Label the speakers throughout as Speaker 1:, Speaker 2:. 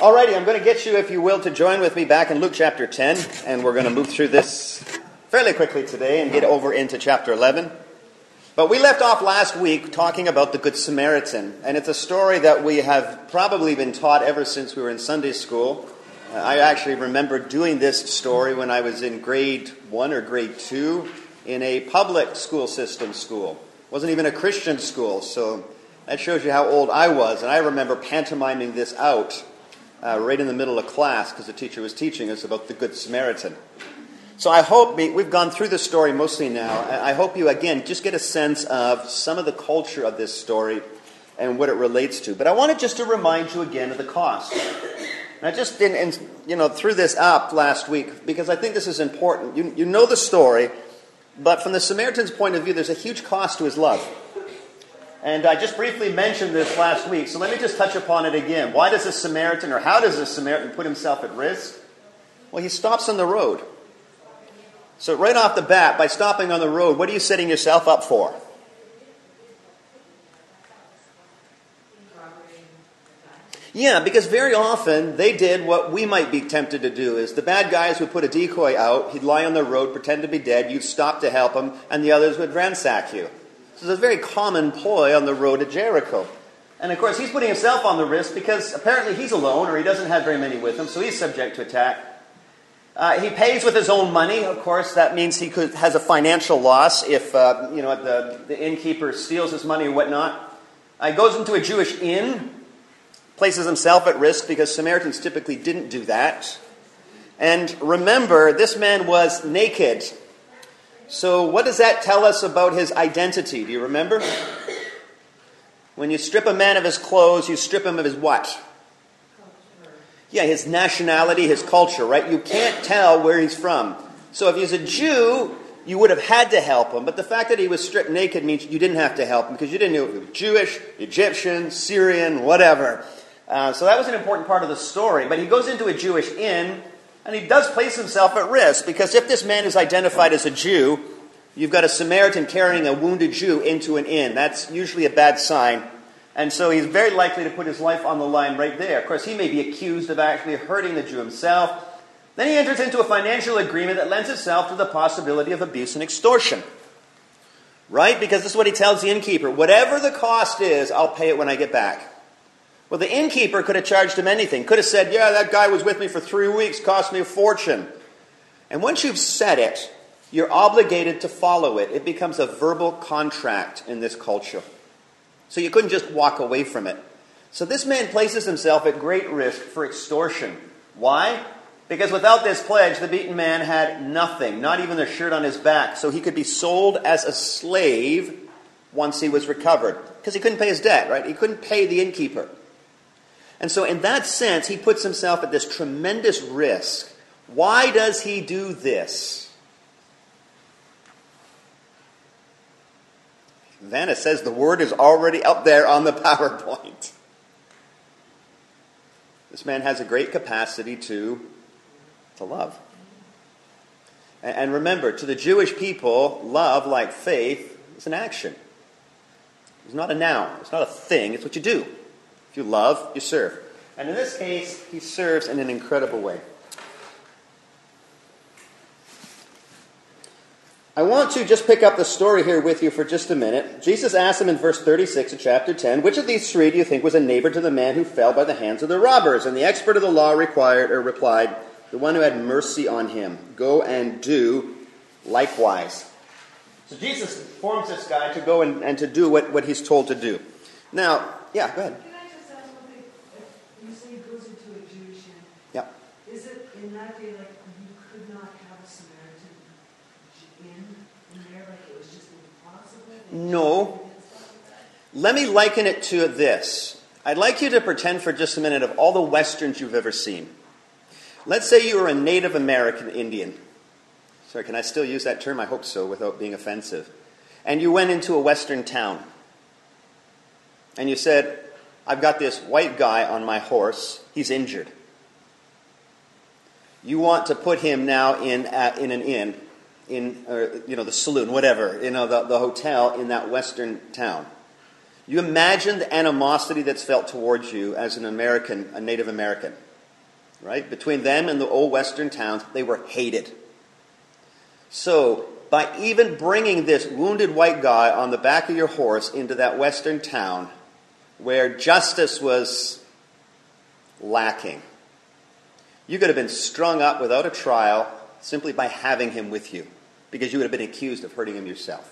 Speaker 1: Alrighty, I'm going to get you, if you will, to join with me back in Luke chapter 10, and we're going to move through this fairly quickly today and get over into chapter 11. But we left off last week talking about the Good Samaritan, and it's a story that we have probably been taught ever since we were in Sunday school. I actually remember doing this story when I was in grade 1 or grade 2 in a public school system school. It wasn't even a Christian school, so that shows you how old I was. And I remember pantomiming this out right in the middle of class because the teacher was teaching us about the Good Samaritan. So I hope we've gone through the story mostly now. I hope you, again, just get a sense of some of the culture of this story and what it relates to. But I wanted just to remind you again of the cost. And I just threw this up last week because I think this is important. You know the story, but from the Samaritan's point of view, there's a huge cost to his love. And I just briefly mentioned this last week, so let me just touch upon it again. Why does a Samaritan, or how does a Samaritan put himself at risk? Well, he stops on the road. So right off the bat, by stopping on the road, what are you setting yourself up for? Yeah, because very often they did what we might be tempted to do, is the bad guys would put a decoy out, he'd lie on the road, pretend to be dead, you'd stop to help him, and the others would ransack you. So it's a very common ploy on the road to Jericho. And of course, he's putting himself on the risk because apparently he's alone, or he doesn't have very many with him, so he's subject to attack. He pays with his own money. Of course, that means he has a financial loss if the innkeeper steals his money or whatnot. He goes into a Jewish inn, places himself at risk because Samaritans typically didn't do that. And remember, this man was naked. So what does that tell us about his identity? Do you remember? When you strip a man of his clothes, you strip him of his what? Culture. Yeah, his nationality, his culture, right? You can't tell where he's from. So if he's a Jew, you would have had to help him. But the fact that he was stripped naked means you didn't have to help him because you didn't know if he was Jewish, Egyptian, Syrian, whatever. So that was an important part of the story. But he goes into a Jewish inn, and he does place himself at risk, because if this man is identified as a Jew, you've got a Samaritan carrying a wounded Jew into an inn. That's usually a bad sign. And so he's very likely to put his life on the line right there. Of course, he may be accused of actually hurting the Jew himself. Then he enters into a financial agreement that lends itself to the possibility of abuse and extortion. Right? Because this is what he tells the innkeeper. Whatever the cost is, I'll pay it when I get back. Well, the innkeeper could have charged him anything. Could have said, yeah, that guy was with me for 3 weeks, cost me a fortune. And once you've said it, you're obligated to follow it. It becomes a verbal contract in this culture. So you couldn't just walk away from it. So this man places himself at great risk for extortion. Why? Because without this pledge, the beaten man had nothing, not even the shirt on his back. So he could be sold as a slave once he was recovered. Because he couldn't pay his debt, right? He couldn't pay the innkeeper. And so in that sense, he puts himself at this tremendous risk. Why does he do this? Vanna says the word is already up there on the PowerPoint. This man has a great capacity to love. And remember, to the Jewish people, love, like faith, is an action. It's not a noun. It's not a thing. It's what you do. If you love, you serve. And in this case, he serves in an incredible way. I want to just pick up the story here with you for just a minute. Jesus asked him in verse 36 of chapter 10, which of these three do you think was a neighbor to the man who fell by the hands of the robbers? And the expert of the law replied, the one who had mercy on him. Go and do likewise. So Jesus informs this guy to go and to do what he's told to do. Now, yeah, go ahead.
Speaker 2: You say he goes into a Jewish inn.
Speaker 1: Yeah.
Speaker 2: Is it in that day like you could not have a Samaritan in there, like it was just impossible?
Speaker 1: No. Let me liken it to this. I'd like you to pretend for just a minute of all the Westerns you've ever seen. Let's say you were a Native American Indian. Sorry, can I still use that term? I hope so, without being offensive. And you went into a Western town. And you said, I've got this white guy on my horse. He's injured. You want to put him now in an inn, the saloon, whatever, the hotel in that Western town. You imagine the animosity that's felt towards you as an American, a Native American. right? Between them and the old western towns, they were hated. So, by even bringing this wounded white guy on the back of your horse into that western town where justice was lacking, you could have been strung up without a trial simply by having him with you, because you would have been accused of hurting him yourself.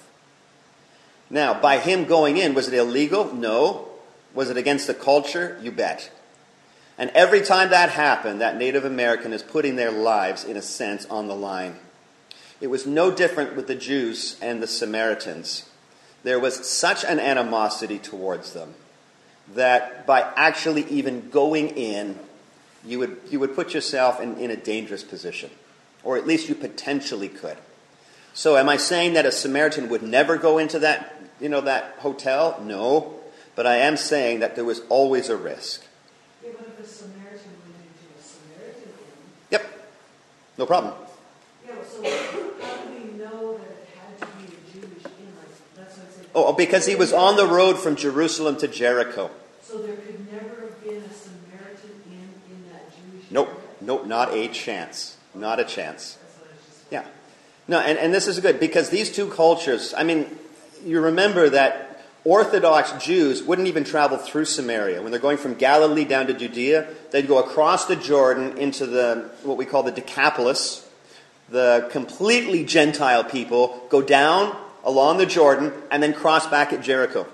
Speaker 1: Now, by him going in, was it illegal? No. Was it against the culture? You bet. And every time that happened, that Native American is putting their lives, in a sense, on the line. It was no different with the Jews and the Samaritans. There was such an animosity towards them that by actually even going in, you would put yourself in a dangerous position. Or at least you potentially could. So am I saying that a Samaritan would never go into that hotel? No. But I am saying that there was always a risk.
Speaker 2: Yeah, but if a Samaritan went into a Samaritan inn...
Speaker 1: Yep. No problem.
Speaker 2: Yeah, so how do we know that it had to be a Jewish inn? That's what I said.
Speaker 1: Oh, because he was on the road from Jerusalem to Jericho.
Speaker 2: So there could never have been a Samaritan inn in that Jewish
Speaker 1: Nope.
Speaker 2: area?
Speaker 1: Nope, not a chance. Not a chance. Yeah. No, and this is good, because these two cultures, I mean, you remember that Orthodox Jews wouldn't even travel through Samaria. When they're going from Galilee down to Judea, they'd go across the Jordan into what we call the Decapolis. The completely Gentile people go down along the Jordan and then cross back at Jericho,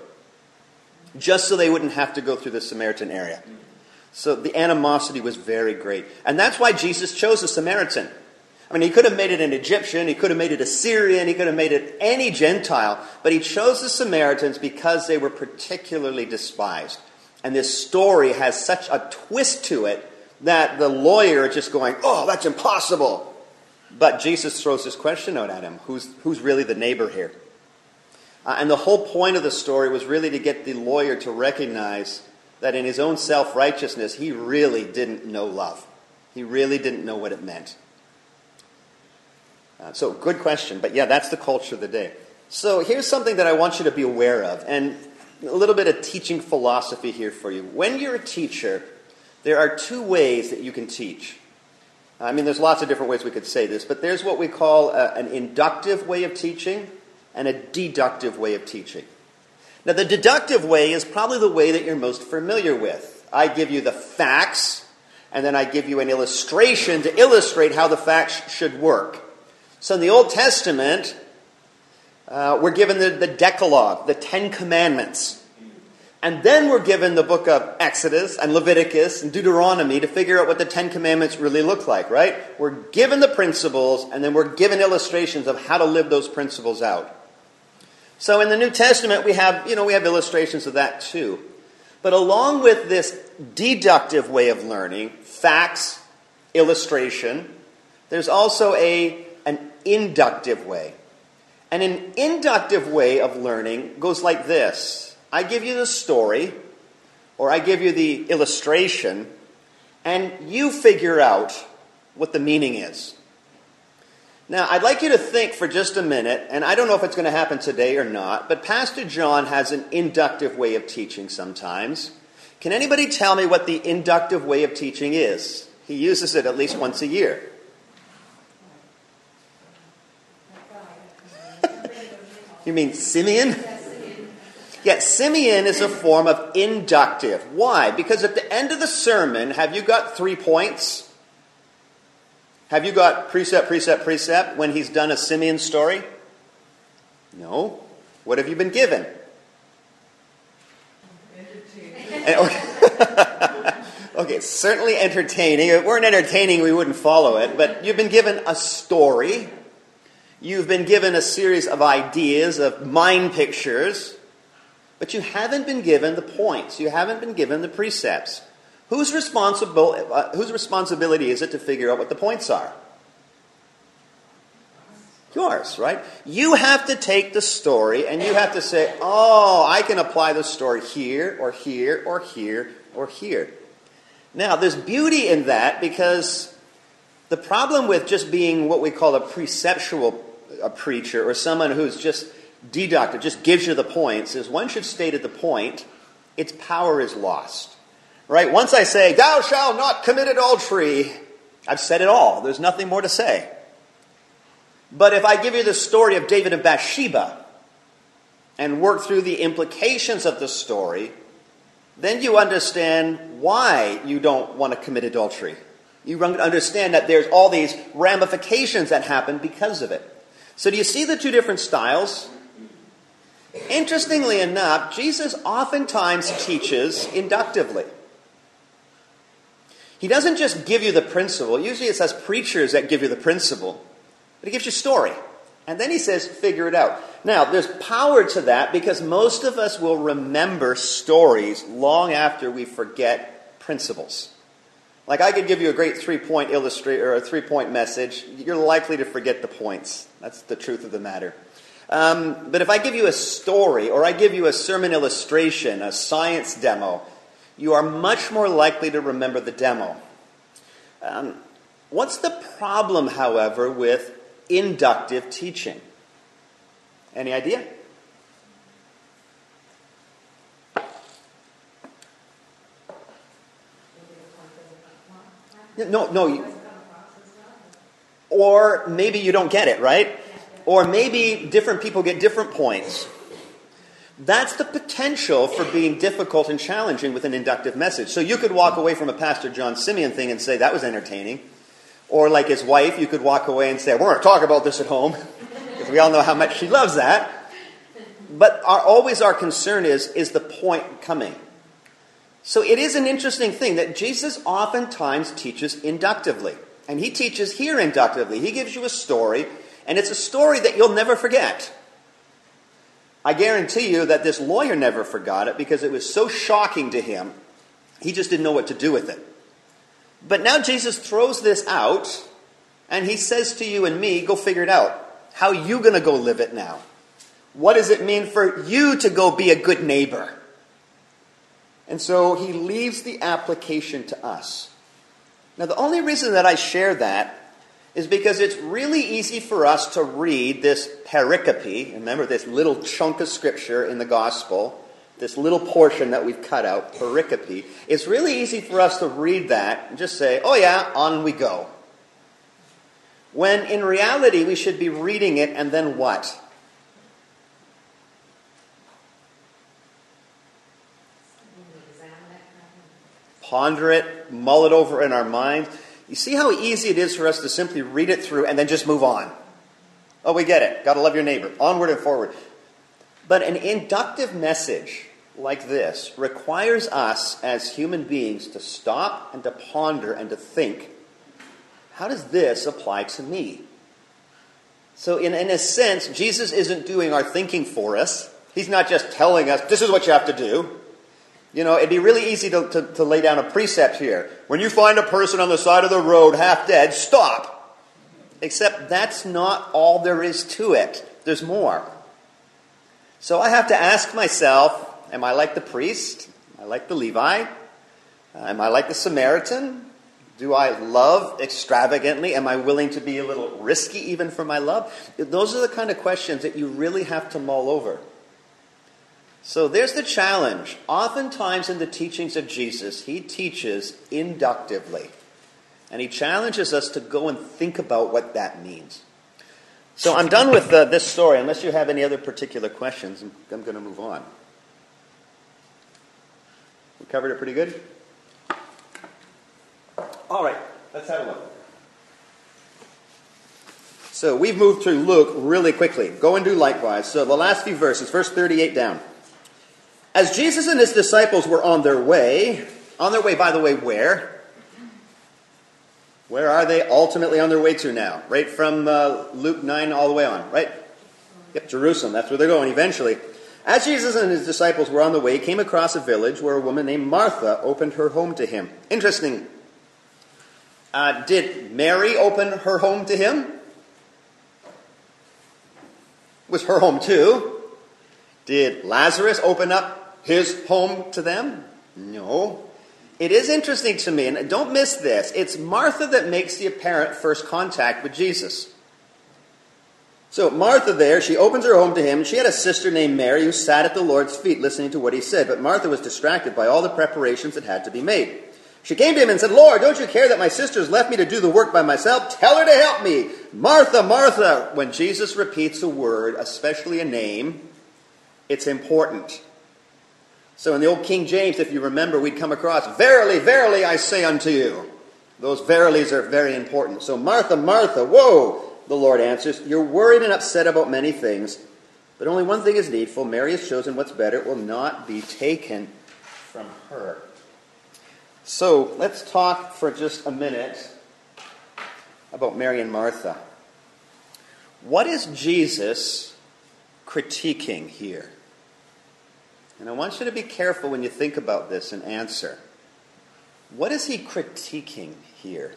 Speaker 1: just so they wouldn't have to go through the Samaritan area. So the animosity was very great. And that's why Jesus chose a Samaritan. I mean, he could have made it an Egyptian, he could have made it a Syrian, he could have made it any Gentile, but he chose the Samaritans because they were particularly despised. And this story has such a twist to it that the lawyer is just going, oh, that's impossible. But Jesus throws this question out at him, who's really the neighbor here? And the whole point of the story was really to get the lawyer to recognize that in his own self-righteousness, he really didn't know love. He really didn't know what it meant. So, good question. But yeah, that's the culture of the day. So, here's something that I want you to be aware of. And a little bit of teaching philosophy here for you. When you're a teacher, there are two ways that you can teach. I mean, there's lots of different ways we could say this. But there's what we call an inductive way of teaching and a deductive way of teaching. Now, the deductive way is probably the way that you're most familiar with. I give you the facts, and then I give you an illustration to illustrate how the facts should work. So in the Old Testament, we're given the Decalogue, the Ten Commandments. And then we're given the book of Exodus and Leviticus and Deuteronomy to figure out what the Ten Commandments really look like, right? We're given the principles, and then we're given illustrations of how to live those principles out. So in the New Testament, we have illustrations of that too. But along with this deductive way of learning, facts, illustration, there's also an inductive way. And an inductive way of learning goes like this. I give you the story, or I give you the illustration, and you figure out what the meaning is. Now, I'd like you to think for just a minute, and I don't know if it's going to happen today or not, but Pastor John has an inductive way of teaching sometimes. Can anybody tell me what the inductive way of teaching is? He uses it at least once a year. You mean Simeon? Yeah, Simeon is a form of inductive. Why? Because at the end of the sermon, have you got 3 points? Have you got precept, precept, precept when he's done a Simeon story? No. What have you been given? Okay, it's certainly entertaining. If it weren't entertaining, we wouldn't follow it. But you've been given a story. You've been given a series of ideas, of mind pictures. But you haven't been given the points. You haven't been given the precepts. Whose responsibility is it to figure out what the points are? Yours, right? You have to take the story and you have to say, oh, I can apply the story here, or here, or here, or here. Now, there's beauty in that, because the problem with just being what we call a preceptual preacher, or someone who's just deductive, just gives you the points, is once you've stated the point, its power is lost. Right? Once I say, thou shalt not commit adultery, I've said it all. There's nothing more to say. But if I give you the story of David and Bathsheba and work through the implications of the story, then you understand why you don't want to commit adultery. You understand that there's all these ramifications that happen because of it. So do you see the two different styles? Interestingly enough, Jesus oftentimes teaches inductively. He doesn't just give you the principle. Usually it's us preachers that give you the principle. But he gives you a story. And then he says, figure it out. Now, there's power to that because most of us will remember stories long after we forget principles. Like I could give you a great 3-point or a 3-point message. You're likely to forget the points. That's the truth of the matter. But if I give you a story or I give you a sermon illustration, a science demo, you are much more likely to remember the demo. What's the problem, however, with inductive teaching? Any idea? No. Or maybe you don't get it, right? Or maybe different people get different points. That's the potential for being difficult and challenging with an inductive message. So you could walk away from a Pastor John Simeon thing and say, that was entertaining. Or like his wife, you could walk away and say, we're going to talk about this at home. Because we all know how much she loves that. But always our concern is the point coming. So it is an interesting thing that Jesus oftentimes teaches inductively. And he teaches here inductively. He gives you a story, and it's a story that you'll never forget. I guarantee you that this lawyer never forgot it because it was so shocking to him, he just didn't know what to do with it. But now Jesus throws this out, and he says to you and me, go figure it out. How are you going to go live it now? What does it mean for you to go be a good neighbor? And so he leaves the application to us. Now, the only reason that I share that is because it's really easy for us to read this pericope. Remember this little chunk of scripture in the gospel, this little portion that we've cut out, pericope. It's really easy for us to read that and just say, oh yeah, on we go. When in reality, we should be reading it and then what? Ponder it, mull it over in our minds. You see how easy it is for us to simply read it through and then just move on. Oh, we get it. Got to love your neighbor. Onward and forward. But an inductive message like this requires us as human beings to stop and to ponder and to think, how does this apply to me? So in a sense, Jesus isn't doing our thinking for us. He's not just telling us, this is what you have to do. You know, it'd be really easy to lay down a precept here. When you find a person on the side of the road half dead, stop. Except that's not all there is to it. There's more. So I have to ask myself, am I like the priest? Am I like the Levite? Am I like the Samaritan? Do I love extravagantly? Am I willing to be a little risky even for my love? Those are the kind of questions that you really have to mull over. So there's the challenge. Oftentimes in the teachings of Jesus, he teaches inductively. And he challenges us to go and think about what that means. So I'm done with this story. Unless you have any other particular questions, I'm going to move on. We covered it pretty good? All right, let's have a look. So we've moved through Luke really quickly. Go and do likewise. So the last few verses, verse 38 down. As Jesus and his disciples were on their way, by the way, where? Where are they ultimately on their way to now? Right from Luke 9 all the way on, right? Yep, Jerusalem, that's where they're going eventually. As Jesus and his disciples were on the way, he came across a village where a woman named Martha opened her home to him. Interesting. Did Mary open her home to him? It was her home too. Did Lazarus open up his home to them? No. It is interesting to me, and don't miss this, it's Martha that makes the apparent first contact with Jesus. So Martha there, she opens her home to him. She had a sister named Mary who sat at the Lord's feet listening to what he said. But Martha was distracted by all the preparations that had to be made. She came to him and said, Lord, don't you care that my sister has left me to do the work by myself? Tell her to help me. Martha, Martha. When Jesus repeats a word, especially a name, it's important. So in the old King James, if you remember, we'd come across, verily, verily, I say unto you. Those verilies are very important. So Martha, Martha, whoa, the Lord answers, you're worried and upset about many things, but only one thing is needful. Mary has chosen what's better. It will not be taken from her. So let's talk for just a minute about Mary and Martha. What is Jesus critiquing here? And I want you to be careful when you think about this and answer. What is he critiquing here?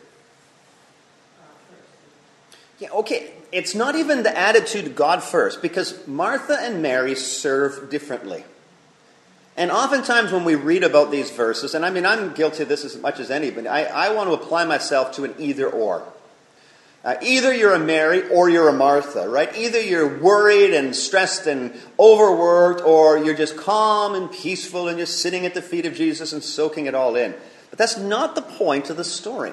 Speaker 1: Yeah, okay, it's not even the attitude of God first, because Martha and Mary serve differently. And oftentimes when we read about these verses, and I mean, I'm guilty of this as much as anybody, I want to apply myself to an either or. Either you're a Mary or you're a Martha, right? Either you're worried and stressed and overworked, or you're just calm and peaceful and just sitting at the feet of Jesus and soaking it all in. But that's not the point of the story.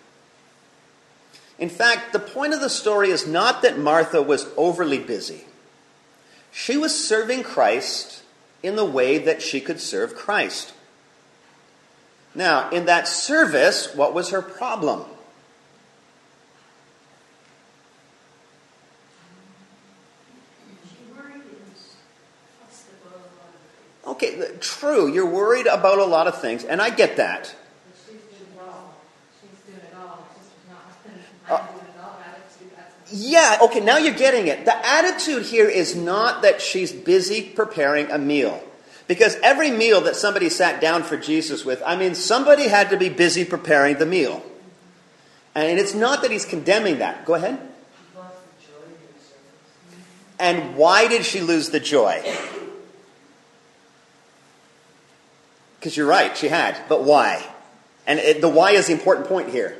Speaker 1: In fact, the point of the story is not that Martha was overly busy. She was serving Christ in the way that she could serve Christ. Now, in that service, what was her problem? Okay, true, you're worried about a lot of things, and I get that.
Speaker 2: She's doing it all. She's doing it all.
Speaker 1: Yeah, okay, now you're getting it. The attitude here is not that she's busy preparing a meal. Because every meal that somebody sat down for Jesus with, I mean, somebody had to be busy preparing the meal. And it's not that he's condemning that. Go ahead. And why did she lose the joy? Because you're right, she had. But why? And the why is the important point here.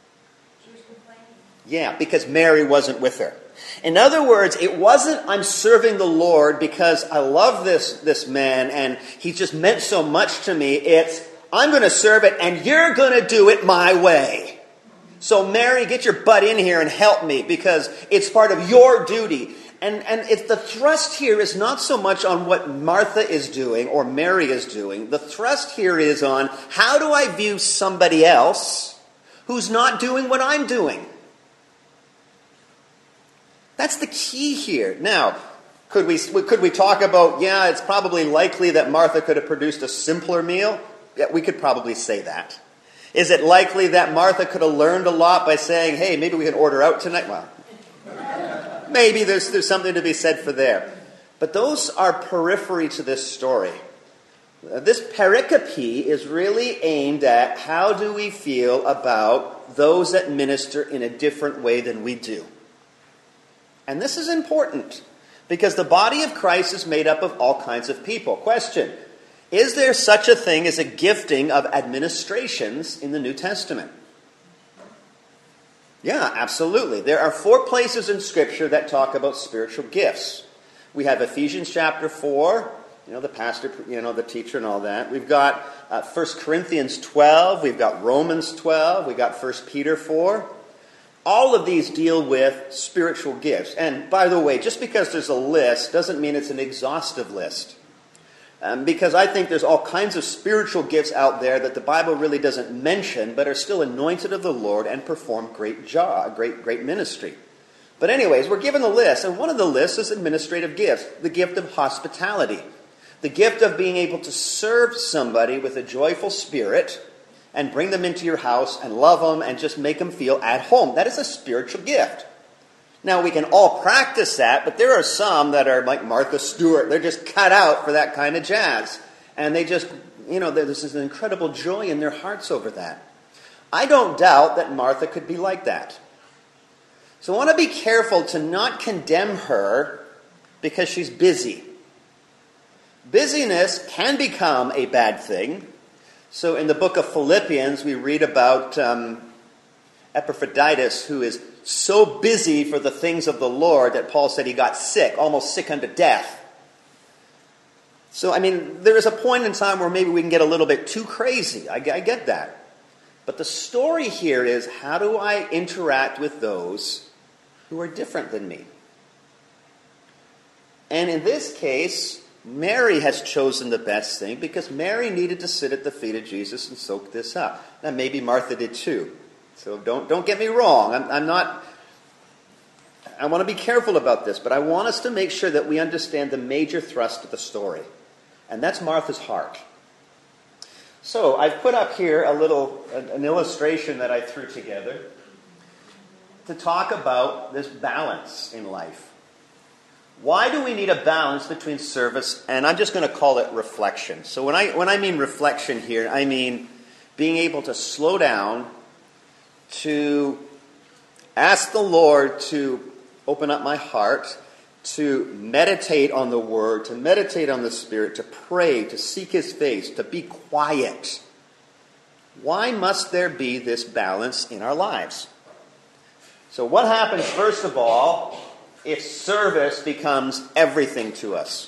Speaker 1: Yeah, because Mary wasn't with her. In other words, it wasn't, I'm serving the Lord because I love this man and he just meant so much to me. It's, I'm going to serve it and you're going to do it my way. So Mary, get your butt in here and help me because it's part of your duty. And it's, the thrust here is not so much on what Martha is doing or Mary is doing. The thrust here is on how do I view somebody else who's not doing what I'm doing. That's the key here. Now, could we talk about, yeah, it's probably likely that Martha could have produced a simpler meal? Yeah, we could probably say that. Is it likely that Martha could have learned a lot by saying, hey, maybe we can order out tonight? Well, maybe there's something to be said for there. But those are periphery to this story. This pericope is really aimed at how do we feel about those that minister in a different way than we do. And this is important because the body of Christ is made up of all kinds of people. Question, is there such a thing as a gifting of administrations in the New Testament? Yeah, absolutely. There are 4 places in Scripture that talk about spiritual gifts. We have Ephesians chapter 4, the pastor, the teacher and all that. We've got 1 Corinthians 12. We've got Romans 12. We've got 1 Peter 4. All of these deal with spiritual gifts. And by the way, just because there's a list doesn't mean it's an exhaustive list. Because I think there's all kinds of spiritual gifts out there that the Bible really doesn't mention, but are still anointed of the Lord and perform great ministry. But anyways, we're given a list, and one of the lists is administrative gifts. The gift of hospitality. The gift of being able to serve somebody with a joyful spirit and bring them into your house and love them and just make them feel at home. That is a spiritual gift. Now, we can all practice that, but there are some that are like Martha Stewart. They're just cut out for that kind of jazz. And they just, there's this incredible joy in their hearts over that. I don't doubt that Martha could be like that. So I want to be careful to not condemn her because she's busy. Busyness can become a bad thing. So in the book of Philippians, we read about Epaphroditus, who is so busy for the things of the Lord that Paul said he got sick, almost sick unto death. So, there is a point in time where maybe we can get a little bit too crazy. I get that. But the story here is, how do I interact with those who are different than me? And in this case, Mary has chosen the best thing, because Mary needed to sit at the feet of Jesus and soak this up. Now, maybe Martha did too. So don't get me wrong. I want to be careful about this, but I want us to make sure that we understand the major thrust of the story. And that's Martha's heart. So I've put up here an illustration that I threw together to talk about this balance in life. Why do we need a balance between service and, I'm just going to call it, reflection? So when I mean reflection here, I mean being able to slow down, to ask the Lord to open up my heart, to meditate on the Word, to meditate on the Spirit, to pray, to seek His face, to be quiet. Why must there be this balance in our lives? So what happens, first of all, if service becomes everything to us?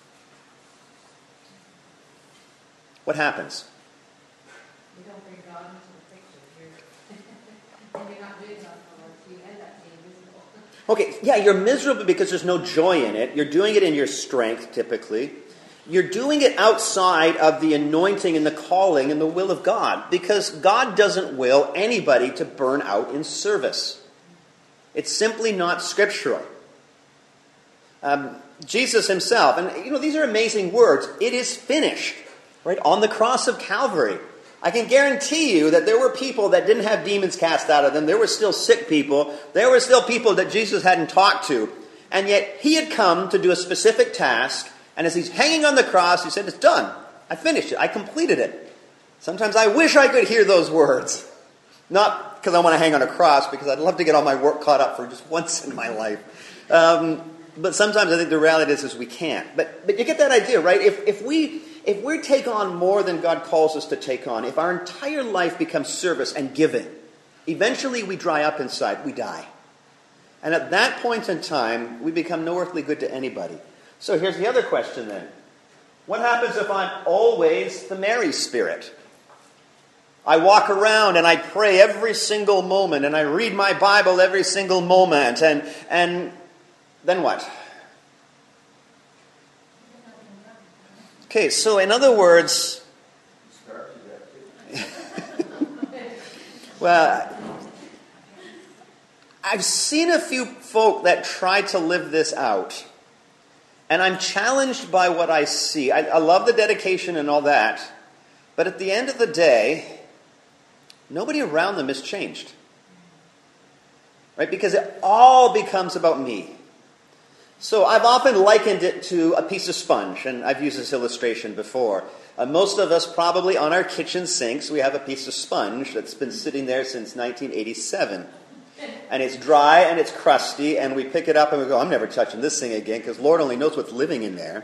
Speaker 1: What happens?
Speaker 3: You don't bring God into the picture. You're not doing that for us. You end up being miserable.
Speaker 1: Okay, yeah, you're miserable because there's no joy in it. You're doing it in your strength, typically. You're doing it outside of the anointing and the calling and the will of God, because God doesn't will anybody to burn out in service. It's simply not scriptural. Jesus himself, and these are amazing words, it is finished, right, on the cross of Calvary. I can guarantee you that there were people that didn't have demons cast out of them. There were still sick people. There were still people that Jesus hadn't talked to. And yet he had come to do a specific task. And as he's hanging on the cross, he said, it's done. I finished it. I completed it. Sometimes I wish I could hear those words. Not because I want to hang on a cross, because I'd love to get all my work caught up for just once in my life. But sometimes I think the reality is we can't. But you get that idea, right? If we take on more than God calls us to take on, if our entire life becomes service and giving, eventually we dry up inside, we die. And at that point in time, we become no earthly good to anybody. So here's the other question then. What happens if I'm always the Mary spirit? I walk around and I pray every single moment, and I read my Bible every single moment, and then what? Okay, so in other words, well, I've seen a few folk that try to live this out, and I'm challenged by what I see. I love the dedication and all that, but at the end of the day, nobody around them is changed, right? Because it all becomes about me. So I've often likened it to a piece of sponge, and I've used this illustration before. Most of us probably on our kitchen sinks, we have a piece of sponge that's been sitting there since 1987. And it's dry and it's crusty, and we pick it up and we go, I'm never touching this thing again, because Lord only knows what's living in there.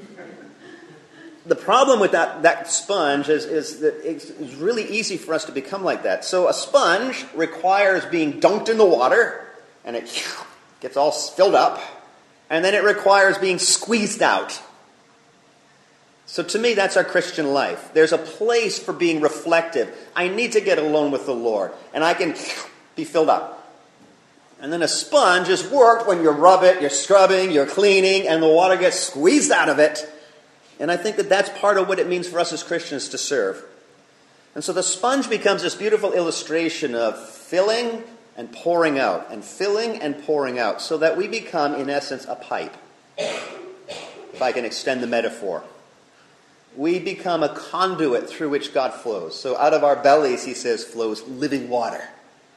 Speaker 1: The problem with that sponge is that it's really easy for us to become like that. So a sponge requires being dunked in the water, and it gets all filled up. And then it requires being squeezed out. So to me, that's our Christian life. There's a place for being reflective. I need to get alone with the Lord, and I can be filled up. And then a sponge is worked when you rub it, you're scrubbing, you're cleaning, and the water gets squeezed out of it. And I think that that's part of what it means for us as Christians to serve. And so the sponge becomes this beautiful illustration of filling and pouring out, and filling and pouring out, so that we become, in essence, a pipe. If I can extend the metaphor. We become a conduit through which God flows. So out of our bellies, he says, flows living water.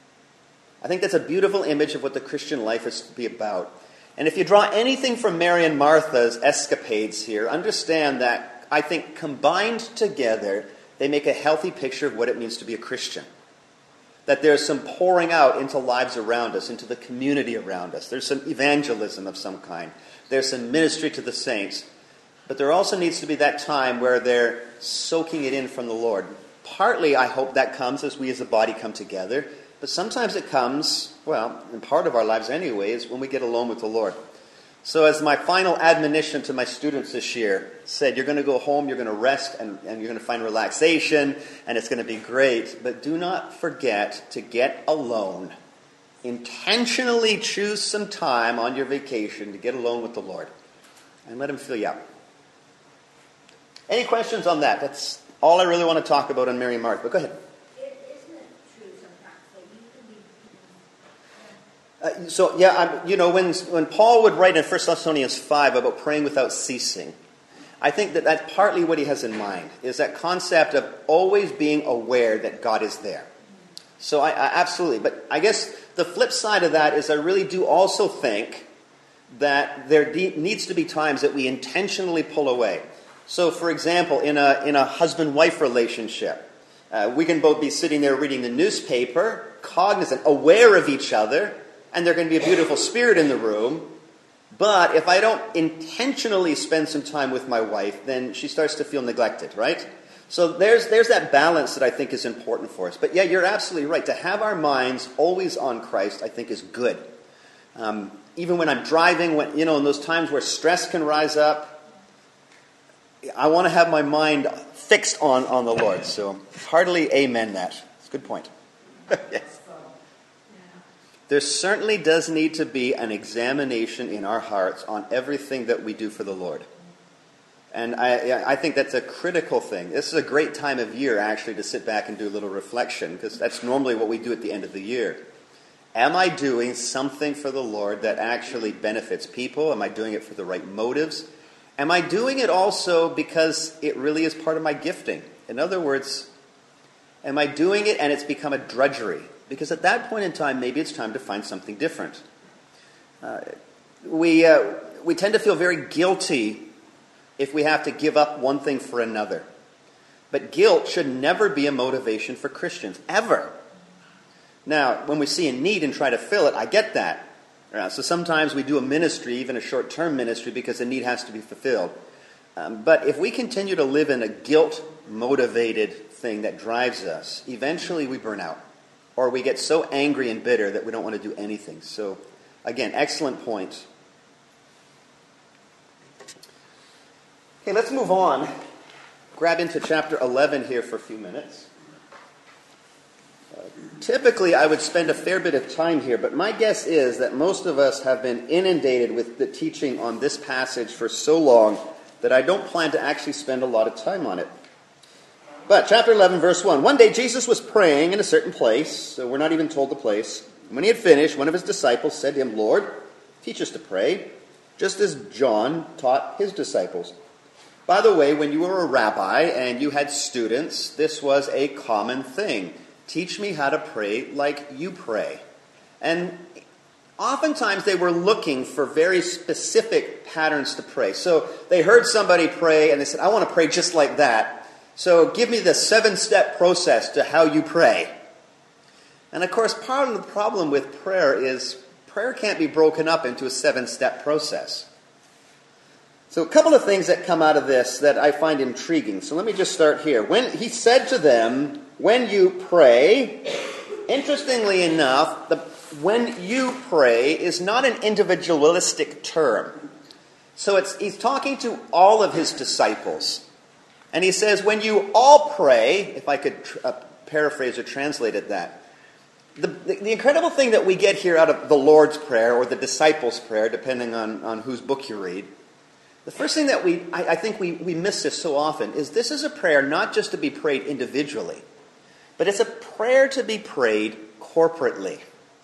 Speaker 1: I think that's a beautiful image of what the Christian life is to be about. And if you draw anything from Mary and Martha's escapades here, understand that, I think, combined together, they make a healthy picture of what it means to be a Christian. That there's some pouring out into lives around us, into the community around us. There's some evangelism of some kind. There's some ministry to the saints. But there also needs to be that time where they're soaking it in from the Lord. Partly, I hope that comes as we as a body come together. But sometimes it comes, well, in part of our lives anyways, when we get alone with the Lord. So as my final admonition to my students this year said, you're going to go home, you're going to rest, and you're going to find relaxation, and it's going to be great. But do not forget to get alone. Intentionally choose some time on your vacation to get alone with the Lord. And let Him fill you up. Any questions on that? That's all I really want to talk about on Mary Martha. But go ahead.
Speaker 4: Isn't it true sometimes that you can be...
Speaker 1: When Paul would write in 1 Thessalonians 5 about praying without ceasing, I think that that's partly what he has in mind, is that concept of always being aware that God is there. So I absolutely, but I guess the flip side of that is I really do also think that there needs to be times that we intentionally pull away. So, for example, in a husband-wife relationship, we can both be sitting there reading the newspaper, cognizant, aware of each other, and there can be a beautiful spirit in the room. But if I don't intentionally spend some time with my wife, then she starts to feel neglected, right? So there's that balance that I think is important for us. But yeah, you're absolutely right. To have our minds always on Christ, I think, is good. Even when I'm driving, in those times where stress can rise up, I want to have my mind fixed on the Lord. So heartily amen that. It's a good point. Yes. There certainly does need to be an examination in our hearts on everything that we do for the Lord. And I think that's a critical thing. This is a great time of year, actually, to sit back and do a little reflection, because that's normally what we do at the end of the year. Am I doing something for the Lord that actually benefits people? Am I doing it for the right motives? Am I doing it also because it really is part of my gifting? In other words, am I doing it and it's become a drudgery? Because at that point in time, maybe it's time to find something different. We tend to feel very guilty if we have to give up one thing for another. But guilt should never be a motivation for Christians, ever. Now, when we see a need and try to fill it, I get that. So sometimes we do a ministry, even a short-term ministry, because a need has to be fulfilled. But if we continue to live in a guilt-motivated thing that drives us, eventually we burn out. Or we get so angry and bitter that we don't want to do anything. So, again, excellent point. Okay, let's move on. Grab into chapter 11 here for a few minutes. Typically, I would spend a fair bit of time here, but my guess is that most of us have been inundated with the teaching on this passage for so long that I don't plan to actually spend a lot of time on it. But chapter 11, verse 1. One day Jesus was praying in a certain place, so we're not even told the place. When he had finished, one of his disciples said to him, "Lord, teach us to pray, just as John taught his disciples." By the way, when you were a rabbi and you had students, this was a common thing. Teach me how to pray like you pray. And oftentimes they were looking for very specific patterns to pray. So they heard somebody pray and they said, "I want to pray just like that. So give me the 7-step process to how you pray." And of course, part of the problem with prayer is prayer can't be broken up into a 7-step process. So a couple of things that come out of this that I find intriguing. So let me just start here. When he said to them, "When you pray," interestingly enough, the "when you pray" is not an individualistic term. So he's talking to all of his disciples. And he says, when you all pray, if I could paraphrase or translate it that, the incredible thing that we get here out of the Lord's Prayer or the disciples' prayer, depending on whose book you read, the first thing that I think we miss this so often is this is a prayer not just to be prayed individually, but it's a prayer to be prayed corporately.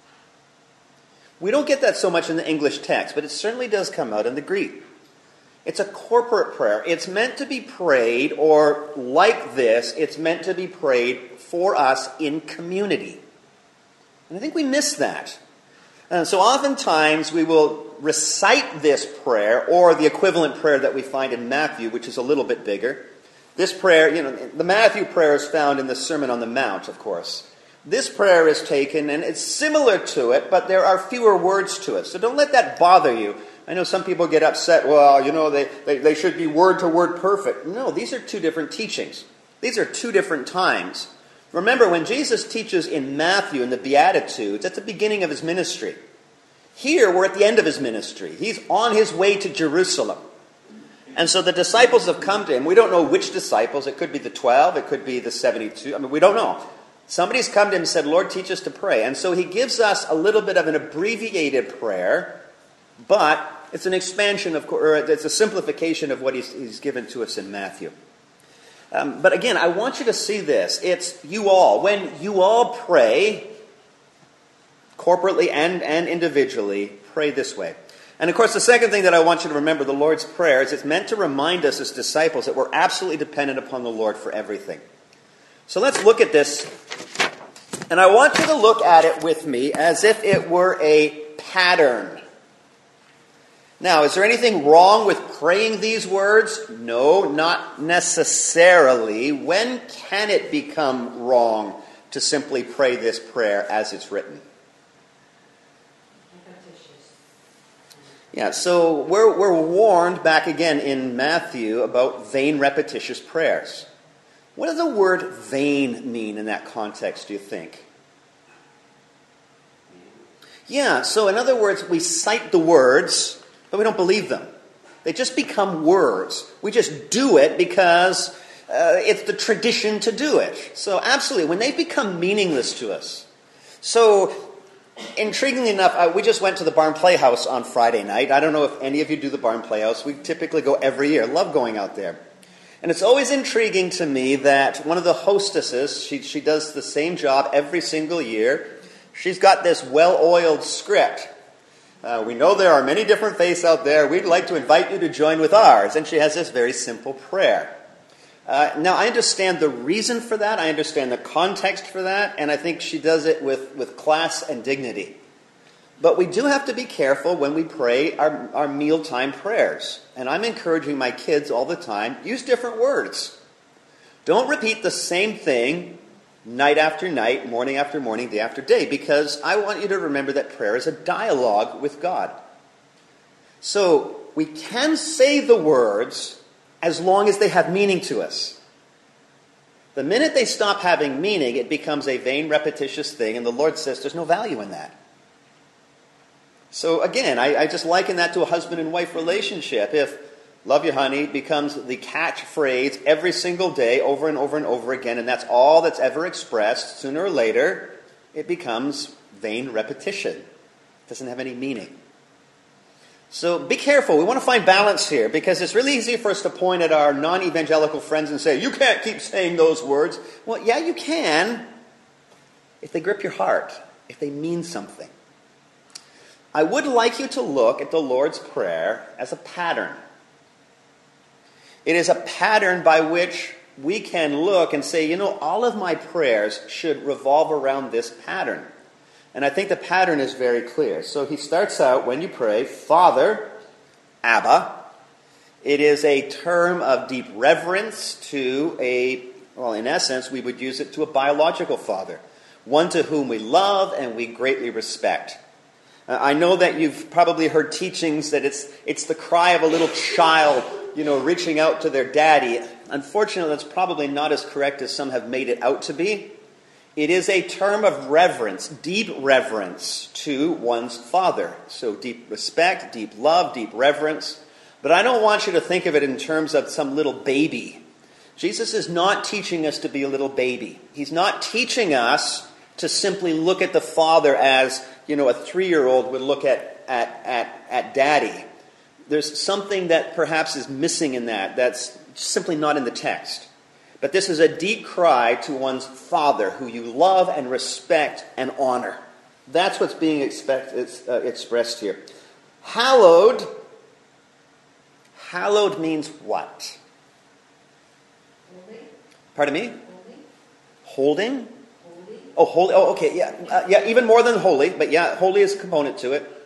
Speaker 1: We don't get that so much in the English text, but it certainly does come out in the Greek. It's a corporate prayer. It's meant to be prayed, or like this, it's meant to be prayed for us in community. And I think we miss that. So oftentimes we will recite this prayer, or the equivalent prayer that we find in Matthew, which is a little bit bigger. This prayer, the Matthew prayer is found in the Sermon on the Mount, of course. This prayer is taken, and it's similar to it, but there are fewer words to it. So don't let that bother you. I know some people get upset, well, they should be word to word perfect. No, these are two different teachings. These are two different times. Remember, when Jesus teaches in Matthew in the Beatitudes, at the beginning of his ministry. Here, we're at the end of his ministry. He's on his way to Jerusalem. And so the disciples have come to him. We don't know which disciples. It could be the 12. It could be the 72. I mean, we don't know. Somebody's come to him and said, Lord, teach us to pray. And so he gives us a little bit of an abbreviated prayer, but it's an expansion of, or it's a simplification of what he's given to us in Matthew. But again, I want you to see this. It's you all. When you all pray, corporately and individually, pray this way. And of course, the second thing that I want you to remember, the Lord's Prayer, is it's meant to remind us as disciples that we're absolutely dependent upon the Lord for everything. So let's look at this. And I want you to look at it with me as if it were a pattern. Now, is there anything wrong with praying these words? No, not necessarily. When can it become wrong to simply pray this prayer as it's written? Yeah, so we're warned back again in Matthew about vain, repetitious prayers. What does the word vain mean in that context, do you think? Yeah, so in other words, we cite the words, but we don't believe them. They just become words. We just do it because it's the tradition to do it. So absolutely, when they become meaningless to us. So, intriguingly enough, we just went to the Barn Playhouse on Friday night. I don't know if any of you do the Barn Playhouse. We typically go every year. Love going out there. And it's always intriguing to me that one of the hostesses, she does the same job every single year. She's got this well-oiled script. We know there are many different faiths out there. We'd like to invite you to join with ours. And she has this very simple prayer. Now, I understand the reason for that. I understand the context for that. And I think she does it with class and dignity. But we do have to be careful when we pray our mealtime prayers. And I'm encouraging my kids all the time, use different words. Don't repeat the same thing night after night, morning after morning, day after day, because I want you to remember that prayer is a dialogue with God. So we can say the words as long as they have meaning to us. The minute they stop having meaning, it becomes a vain, repetitious thing, and the Lord says there's no value in that. So again, I just liken that to a husband and wife relationship. If "love you, honey" becomes the catchphrase every single day, over and over and over again, and that's all that's ever expressed, sooner or later, it becomes vain repetition. It doesn't have any meaning. So be careful. We want to find balance here, because it's really easy for us to point at our non-evangelical friends and say, you can't keep saying those words. Well, yeah, you can, if they grip your heart, if they mean something. I would like you to look at the Lord's Prayer as a pattern. It is a pattern by which we can look and say, all of my prayers should revolve around this pattern. And I think the pattern is very clear. So he starts out, when you pray, Father, Abba. It is a term of deep reverence to in essence, we would use it to a biological father. One to whom we love and we greatly respect. I know that you've probably heard teachings that it's the cry of a little child, reaching out to their daddy. Unfortunately, that's probably not as correct as some have made it out to be. It is a term of reverence, deep reverence to one's father. So deep respect, deep love, deep reverence. But I don't want you to think of it in terms of some little baby. Jesus is not teaching us to be a little baby. He's not teaching us to simply look at the Father as, a 3-year-old would look at daddy. There's something that perhaps is missing in that's simply not in the text. But this is a deep cry to one's Father, who you love and respect and honor. That's what's being expressed here. Hallowed means what?
Speaker 3: Holy.
Speaker 1: Pardon me?
Speaker 3: Holy.
Speaker 1: Holding?
Speaker 3: Holy.
Speaker 1: Oh, holy. Oh, okay. Yeah, even more than holy. But yeah, holy is a component to it.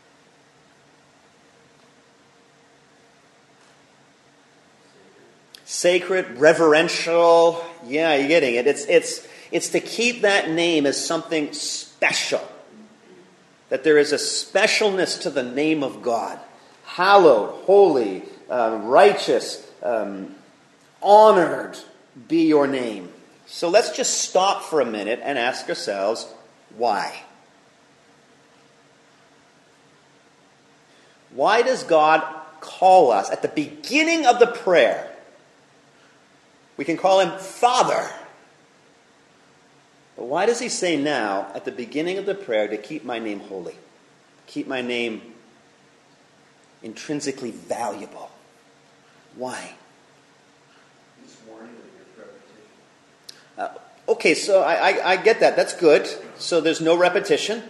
Speaker 1: Sacred, reverential. Yeah, you're getting it. It's to keep that name as something special. That there is a specialness to the name of God. Hallowed, holy, righteous, honored be your name. So let's just stop for a minute and ask ourselves, why? Why does God call us at the beginning of the prayer? We can call him Father. But why does he say now, at the beginning of the prayer, to keep my name holy? Keep my name intrinsically valuable. Why?
Speaker 5: He's warning against repetition.
Speaker 1: Okay, so I get that. That's good. So there's no repetition.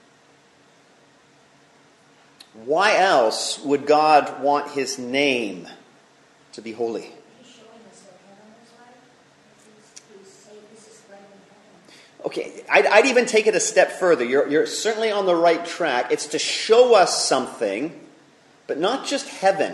Speaker 1: Why else would God want his name to be holy?
Speaker 4: He's showing us what heaven is like. He's saying this is better than heaven.
Speaker 1: Okay, I'd even take it a step further. You're certainly on the right track. It's to show us something, but not just heaven.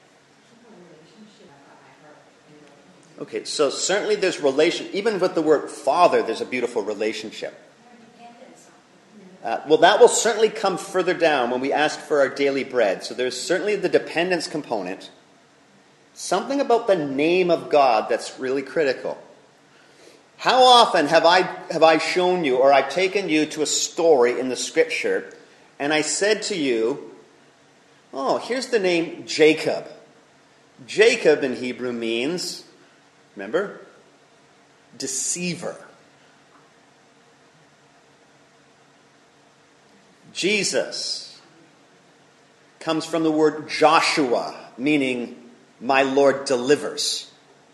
Speaker 1: Okay, so certainly there's relation. Even with the word Father, there's a beautiful relationship. Well, that will certainly come further down when we ask for our daily bread. So there's certainly the dependence component. Something about the name of God that's really critical. How often have I shown you, or I've taken you to a story in the Scripture, and I said to you, oh, here's the name Jacob. Jacob in Hebrew means, remember, deceiver. Jesus comes from the word Joshua, meaning my Lord delivers.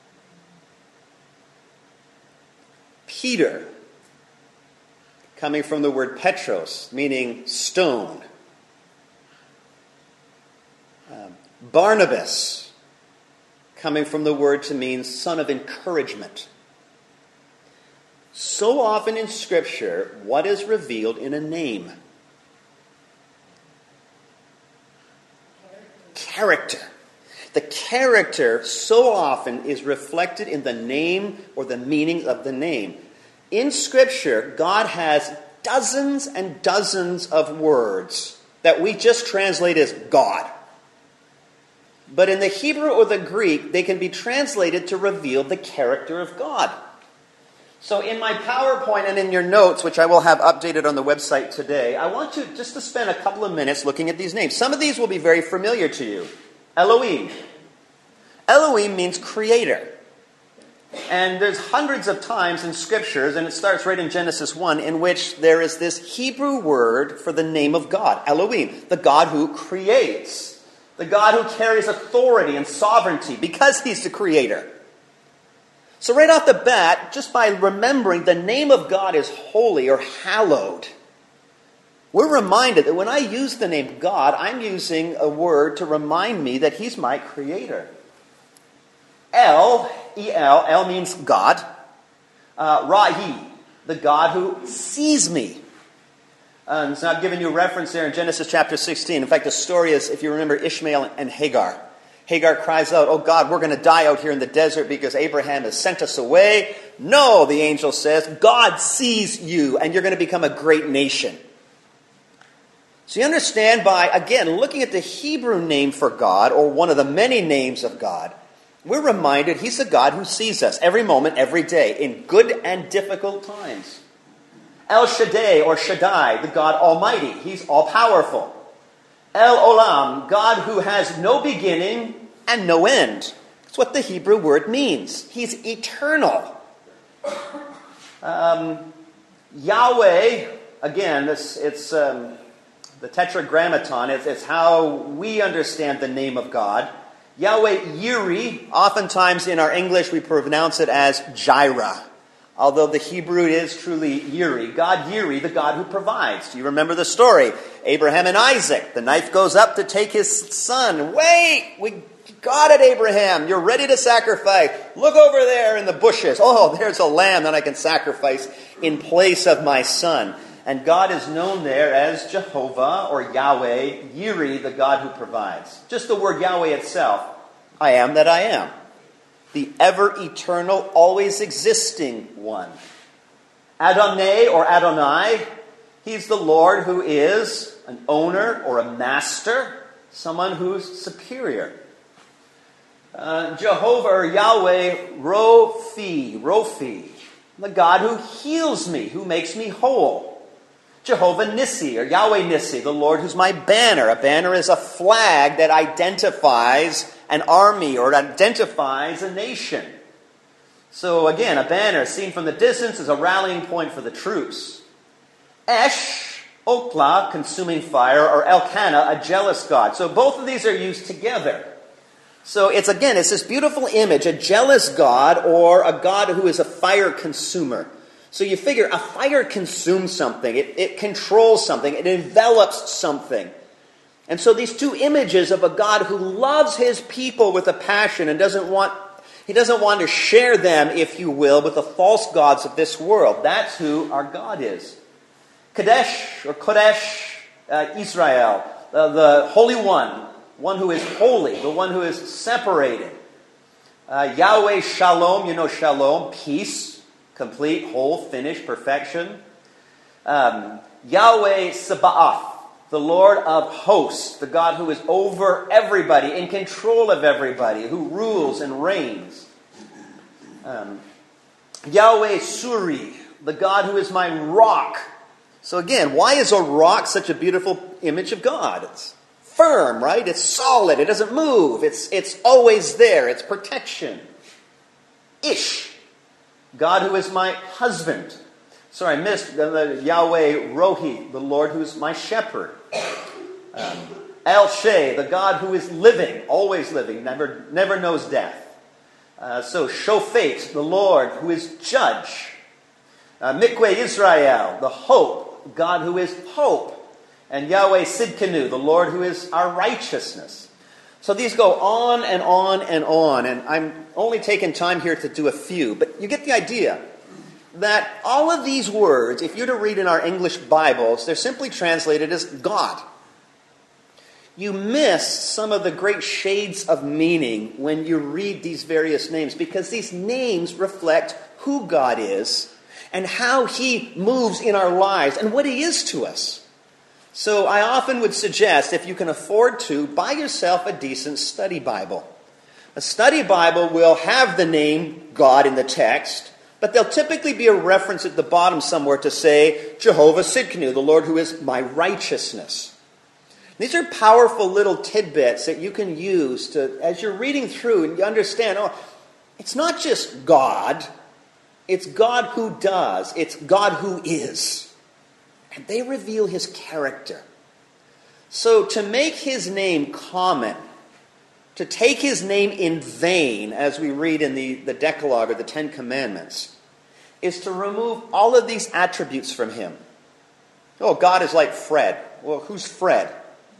Speaker 1: Peter, coming from the word Petros, meaning stone. Barnabas, coming from the word to mean son of encouragement. So often in Scripture, what is revealed in a name? Character. The character so often is reflected in the name or the meaning of the name. In Scripture, God has dozens and dozens of words that we just translate as God. But in the Hebrew or the Greek, they can be translated to reveal the character of God. So in my PowerPoint and in your notes, which I will have updated on the website today, I want you just to spend a couple of minutes looking at these names. Some of these will be very familiar to you. Elohim. Elohim means creator. And there's hundreds of times in Scriptures, and it starts right in Genesis 1, in which there is this Hebrew word for the name of God, Elohim, the God who creates, the God who carries authority and sovereignty because he's the creator. So right off the bat, just by remembering the name of God is holy or hallowed, we're reminded that when I use the name God, I'm using a word to remind me that he's my creator. El, E-L, El means God. Rahi, the God who sees me. So I've given you a reference there in Genesis chapter 16. In fact, the story is, if you remember, Ishmael and Hagar. Hagar cries out, oh God, we're going to die out here in the desert because Abraham has sent us away. No, the angel says, God sees you and you're going to become a great nation. So you understand by, again, looking at the Hebrew name for God, or one of the many names of God, we're reminded he's a God who sees us every moment, every day, in good and difficult times. El Shaddai, or Shaddai, the God Almighty. He's all-powerful. El Olam, God who has no beginning and no end. That's what the Hebrew word means. He's eternal. Yahweh, again, it's the Tetragrammaton. It's how we understand the name of God. Yahweh Yireh, oftentimes in our English we pronounce it as Jireh. Although the Hebrew is truly Yireh. God Yireh, the God who provides. Do you remember the story? Abraham and Isaac. The knife goes up to take his son. Wait! We got it, Abraham. You're ready to sacrifice. Look over there in the bushes. Oh, there's a lamb that I can sacrifice in place of my son. And God is known there as Jehovah or Yahweh, Yireh, the God who provides. Just the word Yahweh itself. I am that I am. The ever-eternal, always existing one. Adonai or Adonai, he's the Lord who is an owner or a master, someone who's superior. Jehovah or Yahweh, Rofi, the God who heals me, who makes me whole. Jehovah Nissi, or Yahweh Nissi, the Lord who's my banner. A banner is a flag that identifies an army or identifies a nation. So again, a banner seen from the distance is a rallying point for the troops. Esh, Okla, consuming fire, or Elkanah, a jealous God. So both of these are used together. So it's this beautiful image, a jealous God or a God who is a fire consumer. So you figure a fire consumes something. It controls something. It envelops something. And so these two images of a God who loves his people with a passion and doesn't want to share them, if you will, with the false gods of this world. That's who our God is. Kadesh, or Kodesh, Israel, the Holy One who is holy, the one who is separated. Yahweh Shalom, you know Shalom, peace, complete, whole, finished, perfection. Yahweh Sabaoth, the Lord of hosts, the God who is over everybody, in control of everybody, who rules and reigns. Yahweh Suri, the God who is my rock. So again, why is a rock such a beautiful image of God? It's firm, right? It's solid. It doesn't move. It's always there. It's protection. Ish, God who is my husband. Sorry, I missed the Yahweh Rohi, the Lord who is my shepherd. El Sheh, the God who is living, always living, never knows death. So Shofet, the Lord who is judge. Mikwe Israel, the hope, God who is hope. And Yahweh Sidkenu, the Lord who is our righteousness. So these go on and on and on. And I'm only taking time here to do a few. But you get the idea that all of these words, if you're to read in our English Bibles, they're simply translated as God. You miss some of the great shades of meaning when you read these various names, because these names reflect who God is and how he moves in our lives and what he is to us. So I often would suggest, if you can afford to, buy yourself a decent study Bible. A study Bible will have the name God in the text, but there'll typically be a reference at the bottom somewhere to say, Jehovah Sidkenu, the Lord who is my righteousness. These are powerful little tidbits that you can use to, as you're reading through and you understand, it's not just God, it's God who does, it's God who is. And they reveal his character. So to make his name common, to take his name in vain, as we read in the Decalogue or the Ten Commandments, is to remove all of these attributes from him. Oh, God is like Fred. Well, who's Fred?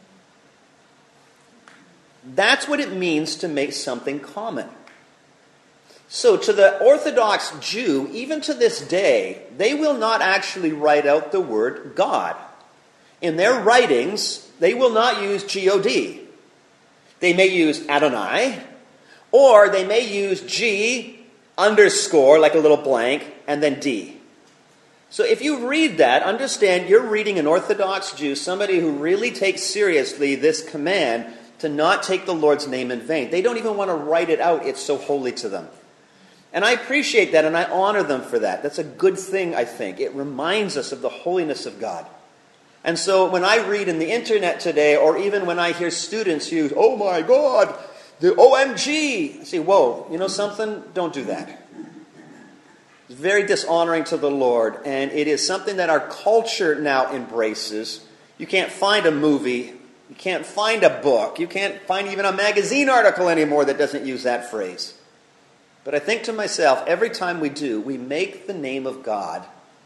Speaker 1: That's what it means to make something common. So to the Orthodox Jew, even to this day, they will not actually write out the word God. In their writings, they will not use G-O-D. They may use Adonai, or they may use G underscore, like a little blank, and then D. So if you read that, understand you're reading an Orthodox Jew, somebody who really takes seriously this command to not take the Lord's name in vain. They don't even want to write it out. It's so holy to them. And I appreciate that, and I honor them for that. That's a good thing, I think. It reminds us of the holiness of God. And so when I read in the internet today, or even when I hear students use, oh my God, the OMG, I say, whoa, you know something? Don't do that. It's very dishonoring to the Lord, and it is something that our culture now embraces. You can't find a movie, you can't find a book, you can't find even a magazine article anymore that doesn't use that phrase. But I think to myself, every time we do, we make the name of God,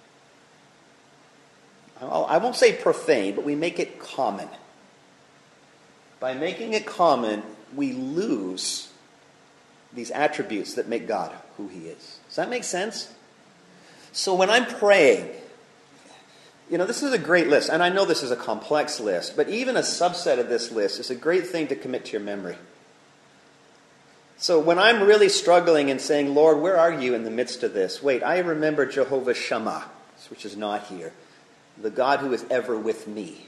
Speaker 1: I won't say profane, but we make it common. By making it common, we lose these attributes that make God who he is. Does that make sense? So when I'm praying, this is a great list, and I know this is a complex list, but even a subset of this list is a great thing to commit to your memory. So when I'm really struggling and saying, Lord, where are you in the midst of this? Wait, I remember Jehovah Shammah, which is not here. The God who is ever with me.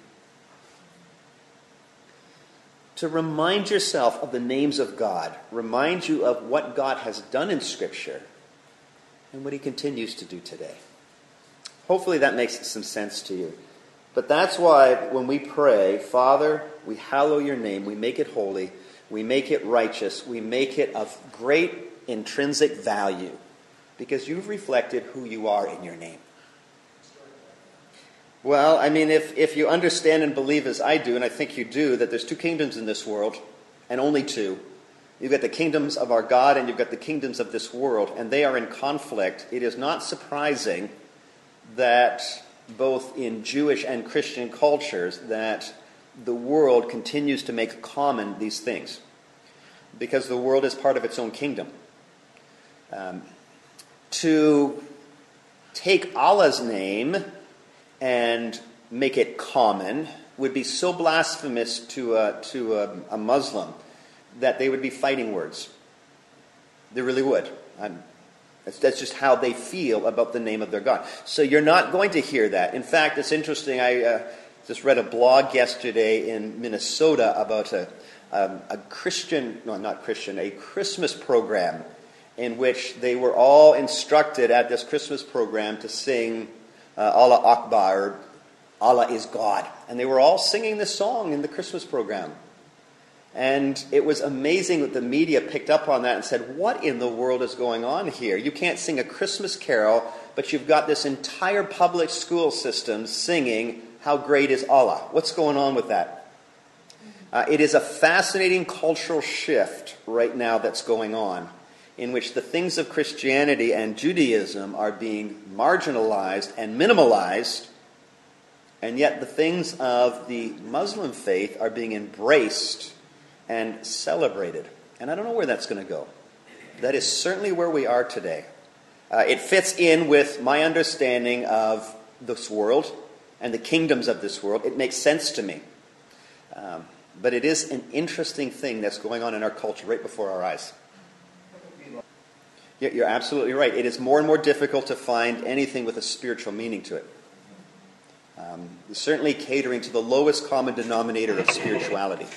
Speaker 1: To remind yourself of the names of God, remind you of what God has done in Scripture, and what he continues to do today. Hopefully that makes some sense to you. But that's why when we pray, Father, we hallow your name, we make it holy, we make it righteous, we make it of great intrinsic value, because you've reflected who you are in your name. Well, I mean, if you understand and believe as I do, and I think you do, that there's two kingdoms in this world, and only two. You've got the kingdoms of our God, and you've got the kingdoms of this world, and they are in conflict. It is not surprising that both in Jewish and Christian cultures that the world continues to make common these things, because the world is part of its own kingdom. To take Allah's name and make it common would be so blasphemous to a Muslim that they would be fighting words. They really would. That's just how they feel about the name of their God. So you're not going to hear that. In fact, it's interesting. I just read a blog yesterday in Minnesota about a Christmas program in which they were all instructed at this Christmas program to sing Allah Akbar, or Allah is God. And they were all singing this song in the Christmas program. And it was amazing that the media picked up on that and said, what in the world is going on here? You can't sing a Christmas carol, but you've got this entire public school system singing, how great is Allah? What's going on with that? It is a fascinating cultural shift right now that's going on, in which the things of Christianity and Judaism are being marginalized and minimalized, and yet the things of the Muslim faith are being embraced and celebrated. And I don't know where that's going to go. That is certainly where we are today. It fits in with my understanding of this world and the kingdoms of this world. It makes sense to me. But it is an interesting thing that's going on in our culture right before our eyes. You're absolutely right. It is more and more difficult to find anything with a spiritual meaning to it. Certainly catering to the lowest common denominator of spirituality.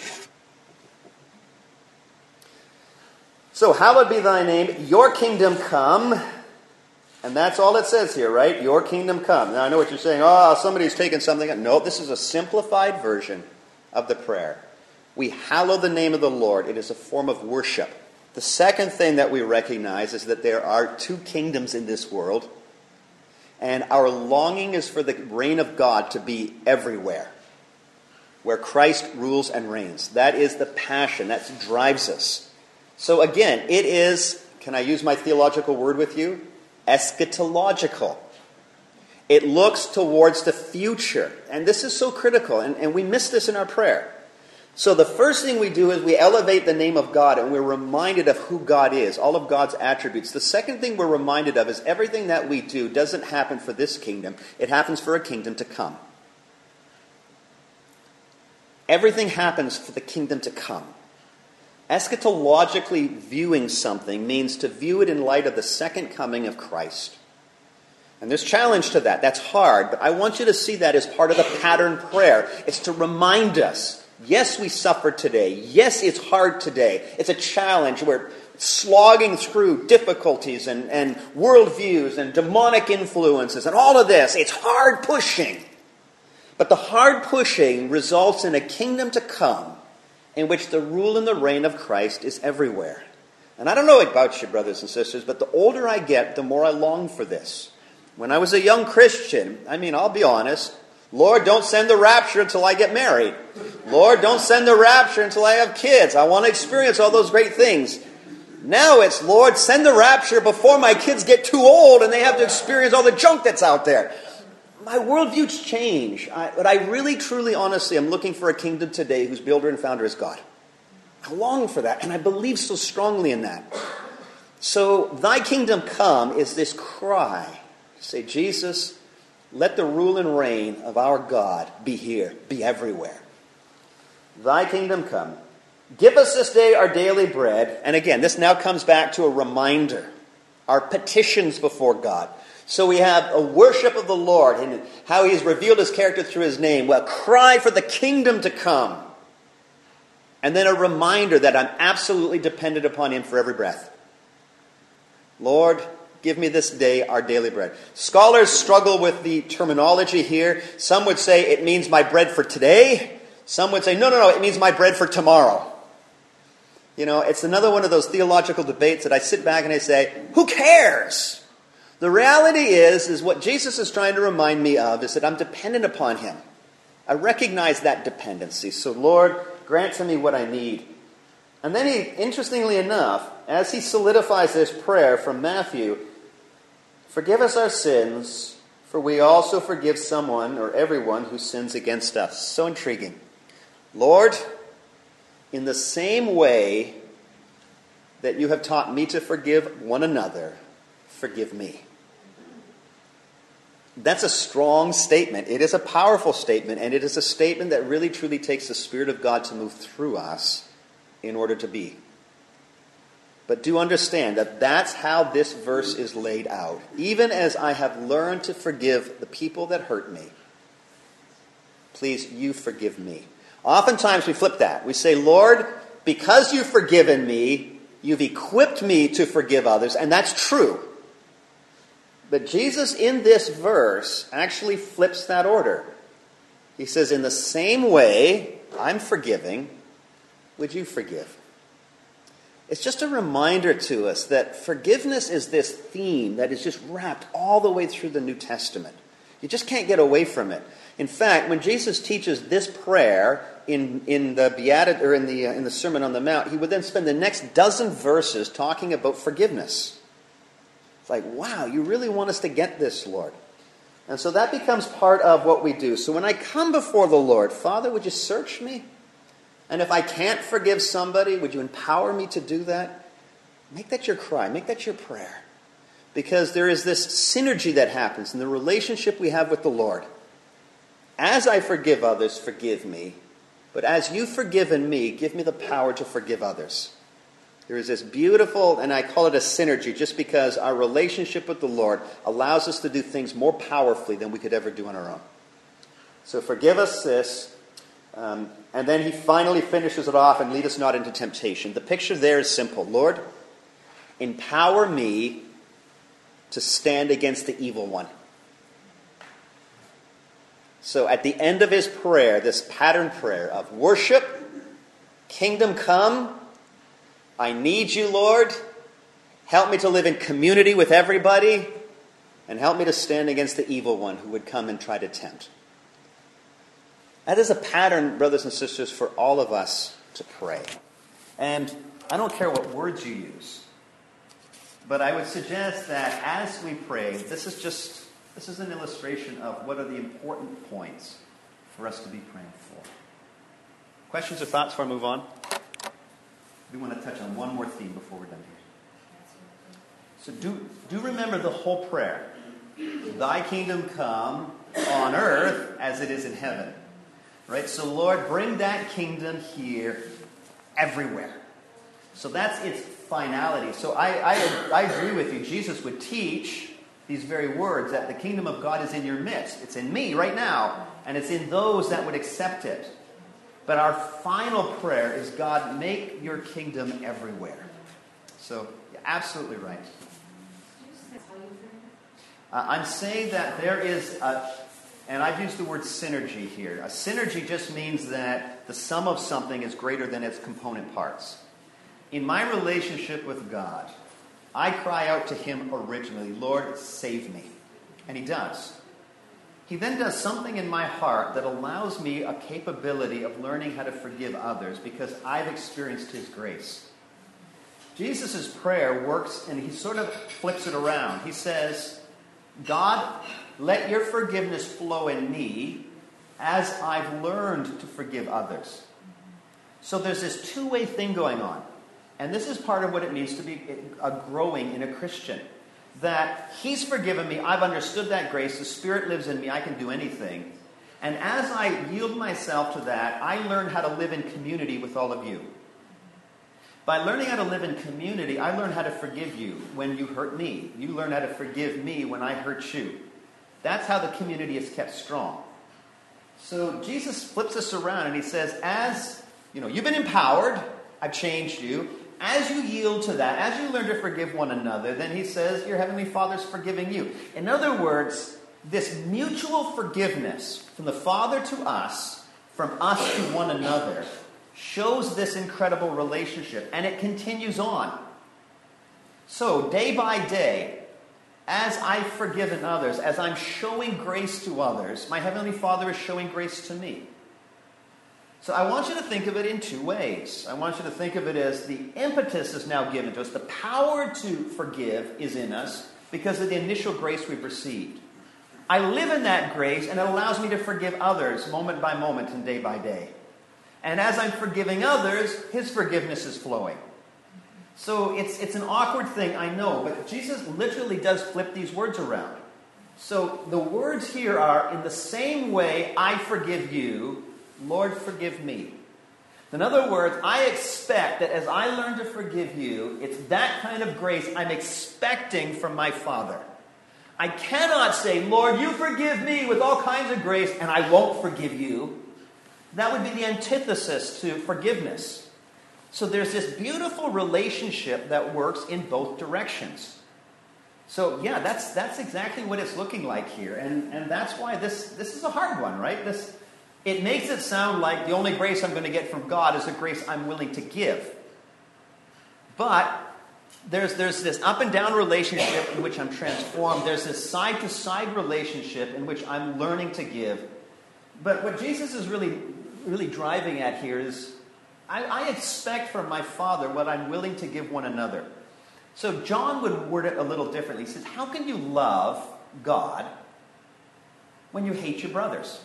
Speaker 1: So, hallowed be thy name, your kingdom come. And that's all it says here, right? Your kingdom come. Now, I know what you're saying. Oh, somebody's taken something. No, this is a simplified version of the prayer. We hallow the name of the Lord. It is a form of worship. The second thing that we recognize is that there are two kingdoms in this world. And our longing is for the reign of God to be everywhere, where Christ rules and reigns. That is the passion that drives us. So again, it is, can I use my theological word with you? Eschatological. It looks towards the future. And this is so critical, and we miss this in our prayer. So the first thing we do is we elevate the name of God, and we're reminded of who God is, all of God's attributes. The second thing we're reminded of is everything that we do doesn't happen for this kingdom. It happens for a kingdom to come. Everything happens for the kingdom to come. Eschatologically viewing something means to view it in light of the second coming of Christ. And there's challenge to that. That's hard, but I want you to see that as part of the pattern prayer. It's to remind us, yes, we suffer today. Yes, it's hard today. It's a challenge. We're slogging through difficulties and worldviews and demonic influences and all of this. It's hard pushing. But the hard pushing results in a kingdom to come in which the rule and the reign of Christ is everywhere. And I don't know about you, brothers and sisters, but the older I get, the more I long for this. When I was a young Christian, I'll be honest, Lord, don't send the rapture until I get married. Lord, don't send the rapture until I have kids. I want to experience all those great things. Now it's, Lord, send the rapture before my kids get too old and they have to experience all the junk that's out there. My worldviews change. But I really, truly, honestly, am looking for a kingdom today whose builder and founder is God. I long for that, and I believe so strongly in that. So, thy kingdom come is this cry. Say, Jesus, let the rule and reign of our God be here, be everywhere. Thy kingdom come. Give us this day our daily bread. And again, this now comes back to a reminder. Our petitions before God. So we have a worship of the Lord and how He has revealed His character through His name. Well, cry for the kingdom to come. And then a reminder that I'm absolutely dependent upon Him for every breath. Lord, give me this day our daily bread. Scholars struggle with the terminology here. Some would say it means my bread for today. Some would say, no, it means my bread for tomorrow. You know, it's another one of those theological debates that I sit back and I say, who cares? The reality is what Jesus is trying to remind me of is that I'm dependent upon him. I recognize that dependency. So, Lord, grant to me what I need. And then he, interestingly enough, as he solidifies this prayer from Matthew, forgive us our sins, for we also forgive someone or everyone who sins against us. So intriguing. Lord, in the same way that you have taught me to forgive one another, forgive me. That's a strong statement. It is a powerful statement, and it is a statement that really truly takes the Spirit of God to move through us in order to be. But do understand that that's how this verse is laid out. Even as I have learned to forgive the people that hurt me, please, you forgive me. Oftentimes we flip that. We say, Lord, because you've forgiven me, you've equipped me to forgive others, and that's true. But Jesus in this verse actually flips that order. He says, in the same way I'm forgiving, would you forgive? It's just a reminder to us that forgiveness is this theme that is just wrapped all the way through the New Testament. You just can't get away from it. In fact, when Jesus teaches this prayer in the Sermon on the Mount, he would then spend the next dozen verses talking about forgiveness. It's like, wow, you really want us to get this, Lord. And so that becomes part of what we do. So when I come before the Lord, Father, would you search me? And if I can't forgive somebody, would you empower me to do that? Make that your cry. Make that your prayer. Because there is this synergy that happens in the relationship we have with the Lord. As I forgive others, forgive me. But as you've forgiven me, give me the power to forgive others. There is this beautiful, and I call it a synergy, just because our relationship with the Lord allows us to do things more powerfully than we could ever do on our own. So forgive us this. And then he finally finishes it off and lead us not into temptation. The picture there is simple. Lord, empower me to stand against the evil one. So at the end of his prayer, this pattern prayer of worship, kingdom come, I need you, Lord. Help me to live in community with everybody, and help me to stand against the evil one who would come and try to tempt. That is a pattern, brothers and sisters, for all of us to pray. And I don't care what words you use, but I would suggest that as we pray, this is an illustration of what are the important points for us to be praying for. Questions or thoughts before I move on? We want to touch on one more theme before we're done here. So do remember the whole prayer. Thy kingdom come on earth as it is in heaven. Right? So Lord, bring that kingdom here everywhere. So that's its finality. So I agree with you. Jesus would teach these very words that the kingdom of God is in your midst. It's in me right now. And it's in those that would accept it. But our final prayer is, God, make your kingdom everywhere. So, you're absolutely right. I'm saying that there is and I've used the word synergy here. A synergy just means that the sum of something is greater than its component parts. In my relationship with God, I cry out to him originally, Lord, save me. And he does. He then does something in my heart that allows me a capability of learning how to forgive others because I've experienced his grace. Jesus' prayer works, and he sort of flips it around. He says, God, let your forgiveness flow in me as I've learned to forgive others. So there's this two-way thing going on. And this is part of what it means to be growing in a Christian. That he's forgiven me, I've understood that grace, the Spirit lives in me, I can do anything. And as I yield myself to that, I learn how to live in community with all of you. By learning how to live in community, I learn how to forgive you when you hurt me. You learn how to forgive me when I hurt you. That's how the community is kept strong. So Jesus flips this around and he says, as you've been empowered, I've changed you. as you yield to that, as you learn to forgive one another, then he says, your heavenly Father's forgiving you. In other words, this mutual forgiveness from the Father to us, from us to one another, shows this incredible relationship, and it continues on. So, day by day, as I've forgiven others, as I'm showing grace to others, my Heavenly Father is showing grace to me. So I want you to think of it in two ways. I want you to think of it as the impetus is now given to us. The power to forgive is in us because of the initial grace we've received. I live in that grace, and it allows me to forgive others moment by moment and day by day. And as I'm forgiving others, his forgiveness is flowing. So it's an awkward thing, I know, but Jesus literally does flip these words around. So the words here are, in the same way I forgive you, Lord, forgive me. In other words, I expect that as I learn to forgive you, it's that kind of grace I'm expecting from my Father. I cannot say, Lord, you forgive me with all kinds of grace, and I won't forgive you. That would be the antithesis to forgiveness. So there's this beautiful relationship that works in both directions. So yeah, that's exactly what it's looking like here. And that's why this is a hard one, right? It makes it sound like the only grace I'm going to get from God is the grace I'm willing to give. But there's this up and down relationship in which I'm transformed. There's this side to side relationship in which I'm learning to give. But what Jesus is really driving at here is, I expect from my Father what I'm willing to give one another. So John would word it a little differently. He says, how can you love God when you hate your brothers?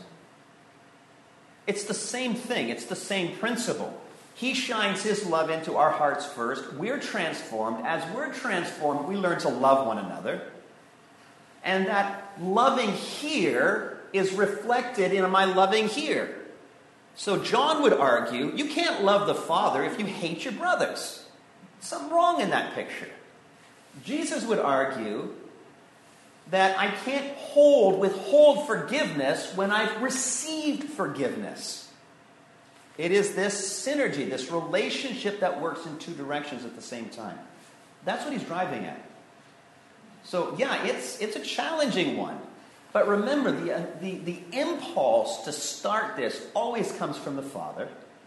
Speaker 1: It's the same thing. It's the same principle. He shines his love into our hearts first. We're transformed. As we're transformed, we learn to love one another. And that loving here is reflected in my loving here. So John would argue, you can't love the Father if you hate your brothers. Something wrong in that picture. Jesus would argue that I can't withhold forgiveness when I've received forgiveness. It is this synergy, this relationship that works in two directions at the same time. That's what he's driving at. So yeah, it's a challenging one. But remember, the impulse to start this always comes from the Father.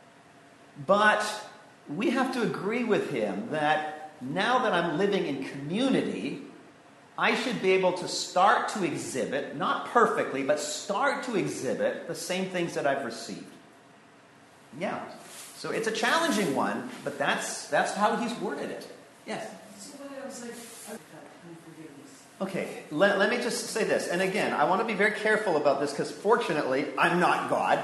Speaker 1: But we have to agree with him that now that I'm living in community, I should be able to start to exhibit, not perfectly, but start to exhibit the same things that I've received. Yeah. So it's a challenging one, but that's how he's worded it. Yes?
Speaker 2: So when I was like, unforgiveness.
Speaker 1: Okay, let me just say this. And again, I want to be very careful about this because fortunately, I'm not God.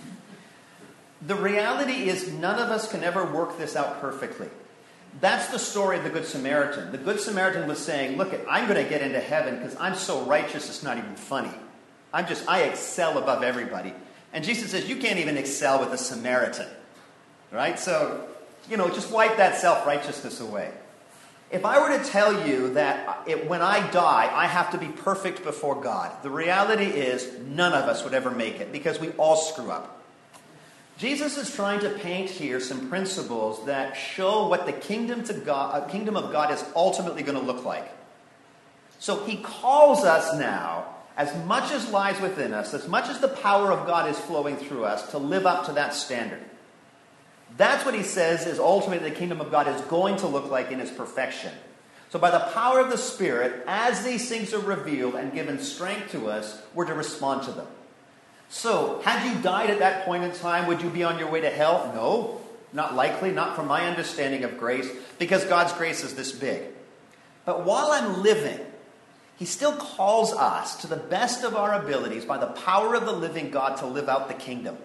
Speaker 1: The reality is none of us can ever work this out perfectly. That's the story of the Good Samaritan. The Good Samaritan was saying, look, I'm going to get into heaven because I'm so righteous it's not even funny. I excel above everybody. And Jesus says, you can't even excel with a Samaritan. Right? So, just wipe that self-righteousness away. If I were to tell you that when I die, I have to be perfect before God, the reality is none of us would ever make it because we all screw up. Jesus is trying to paint here some principles that show what the kingdom of God is ultimately going to look like. So he calls us now, as much as lies within us, as much as the power of God is flowing through us, to live up to that standard. That's what he says is ultimately the kingdom of God is going to look like in its perfection. So by the power of the Spirit, as these things are revealed and given strength to us, we're to respond to them. So, had you died at that point in time, would you be on your way to hell? No, not likely, not from my understanding of grace, because God's grace is this big. But while I'm living, he still calls us to the best of our abilities by the power of the living God to live out the kingdom.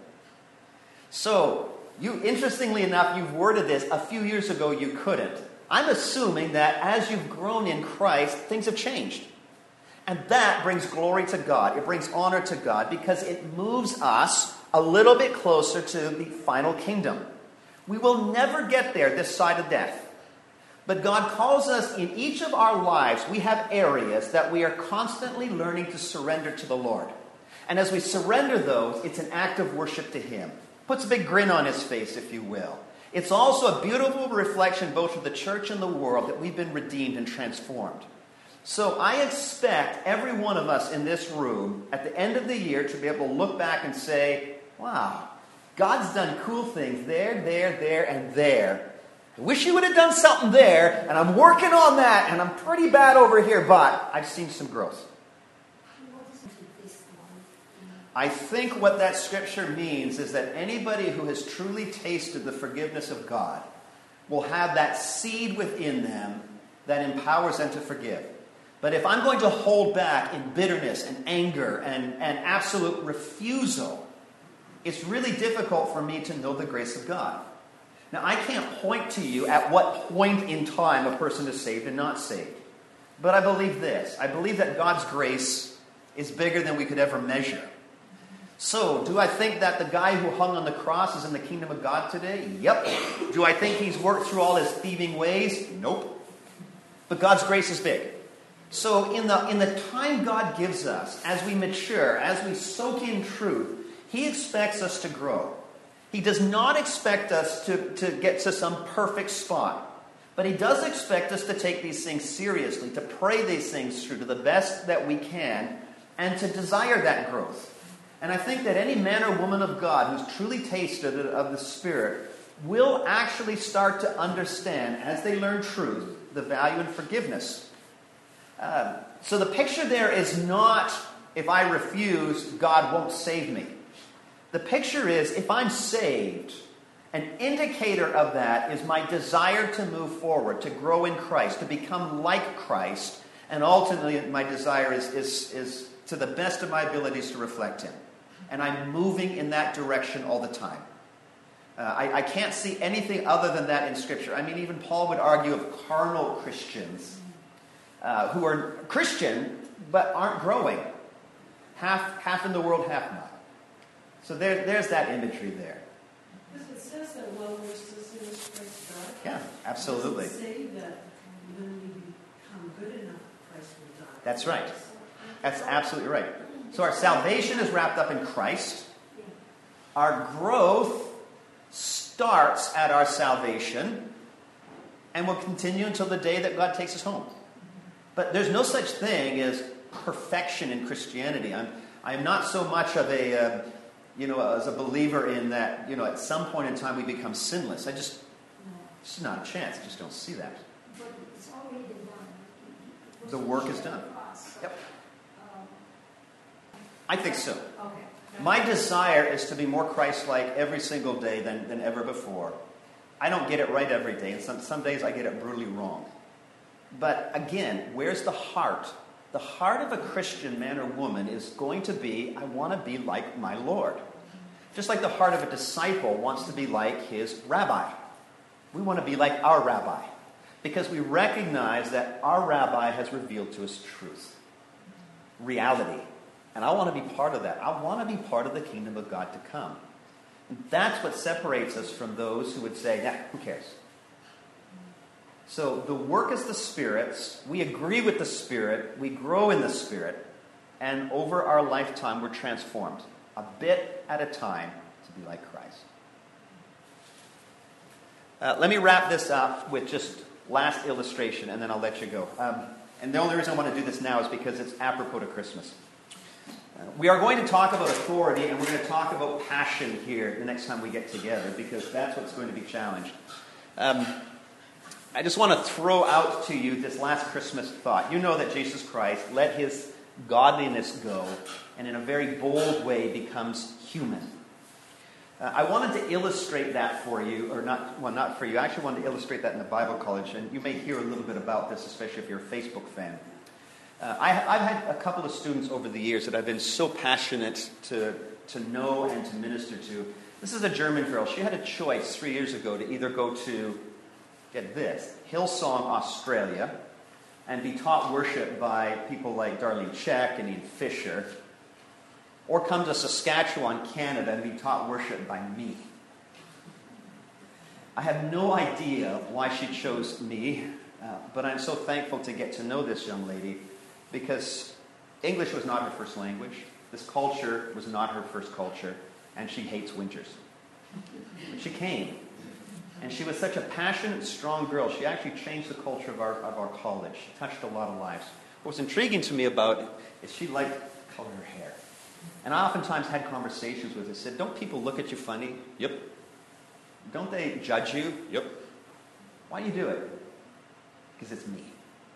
Speaker 1: So, interestingly enough, you've worded this a few years ago you couldn't. I'm assuming that as you've grown in Christ, things have changed. And that brings glory to God. It brings honor to God because it moves us a little bit closer to the final kingdom. We will never get there this side of death. But God calls us in each of our lives. We have areas that we are constantly learning to surrender to the Lord. And as we surrender those, it's an act of worship to him. Puts a big grin on his face, if you will. It's also a beautiful reflection both of the church and the world that we've been redeemed and transformed. So I expect every one of us in this room at the end of the year to be able to look back and say, wow, God's done cool things there, and there. I wish he would have done something there, and I'm working on that, and I'm pretty bad over here, but I've seen some growth. I think what that scripture means is that anybody who has truly tasted the forgiveness of God will have that seed within them that empowers them to forgive. But if I'm going to hold back in bitterness and anger and absolute refusal, it's really difficult for me to know the grace of God. Now, I can't point to you at what point in time a person is saved and not saved. But I believe this. I believe that God's grace is bigger than we could ever measure. So, do I think that the guy who hung on the cross is in the kingdom of God today? Yep. Do I think he's worked through all his thieving ways? Nope. But God's grace is big. So, in the time God gives us, as we mature, as we soak in truth, he expects us to grow. He does not expect us to get to some perfect spot. But he does expect us to take these things seriously, to pray these things through to the best that we can, and to desire that growth. And I think that any man or woman of God who's truly tasted of the Spirit will actually start to understand, as they learn truth, the value in forgiveness. So the picture there is not, if I refuse, God won't save me. The picture is, if I'm saved, an indicator of that is my desire to move forward, to grow in Christ, to become like Christ, and ultimately my desire is to the best of my abilities to reflect him. And I'm moving in that direction all the time. I can't see anything other than that in Scripture. I mean, even Paul would argue of carnal Christians who are Christian but aren't growing. Half in the world, half not. So there's that imagery there.
Speaker 2: Because it says that while we're still sinners, Christ died.
Speaker 1: Yeah, absolutely.
Speaker 2: It doesn't say that when we become good enough, Christ will die.
Speaker 1: That's right. That's absolutely right. So our salvation is wrapped up in Christ. Our growth starts at our salvation and will continue until the day that God takes us home. But there's no such thing as perfection in Christianity. I'm not so much of a, as a believer in that, at some point in time we become sinless. It's just not a chance. I just don't see that.
Speaker 4: But it's already been done.
Speaker 1: The work is done. Yep. I think so.
Speaker 3: Okay.
Speaker 1: My desire is to be more Christ-like every single day than ever before. I don't get it right every day, and some days I get it brutally wrong. But again, where's the heart? The heart of a Christian man or woman is going to be, I want to be like my Lord. Just like the heart of a disciple wants to be like his rabbi. We want to be like our rabbi, because we recognize that our rabbi has revealed to us truth, reality. And I want to be part of that. I want to be part of the kingdom of God to come. And that's what separates us from those who would say, nah, who cares? So the work is the Spirit's. We agree with the Spirit. We grow in the Spirit. And over our lifetime, we're transformed a bit at a time to be like Christ. Let me wrap this up with just last illustration, and then I'll let you go. And the only reason I want to do this now is because it's apropos to Christmas. We are going to talk about authority, and we're going to talk about passion here the next time we get together, because that's what's going to be challenged. I just want to throw out to you this last Christmas thought. You know that Jesus Christ let his godliness go, and in a very bold way becomes human. I wanted to illustrate that for you, or not for you. I actually wanted to illustrate that in the Bible college, and you may hear a little bit about this, especially if you're a Facebook fan. I've had a couple of students over the years that I've been so passionate to know and to minister to. This is a German girl. She had a choice 3 years ago to either go to, get this, Hillsong, Australia, and be taught worship by people like Darlene Check and Ian Fisher, or come to Saskatchewan, Canada, and be taught worship by me. I have no idea why she chose me, but I'm so thankful to get to know this young lady, because English was not her first language. This culture was not her first culture, and she hates winters. But she came. And she was such a passionate, strong girl. She actually changed the culture of our college. She touched a lot of lives. What was intriguing to me about it is she liked the color of her hair. And I oftentimes had conversations with her. Said, don't people look at you funny? Yep. Don't they judge you? Yep. Why do you do it? Because it's me.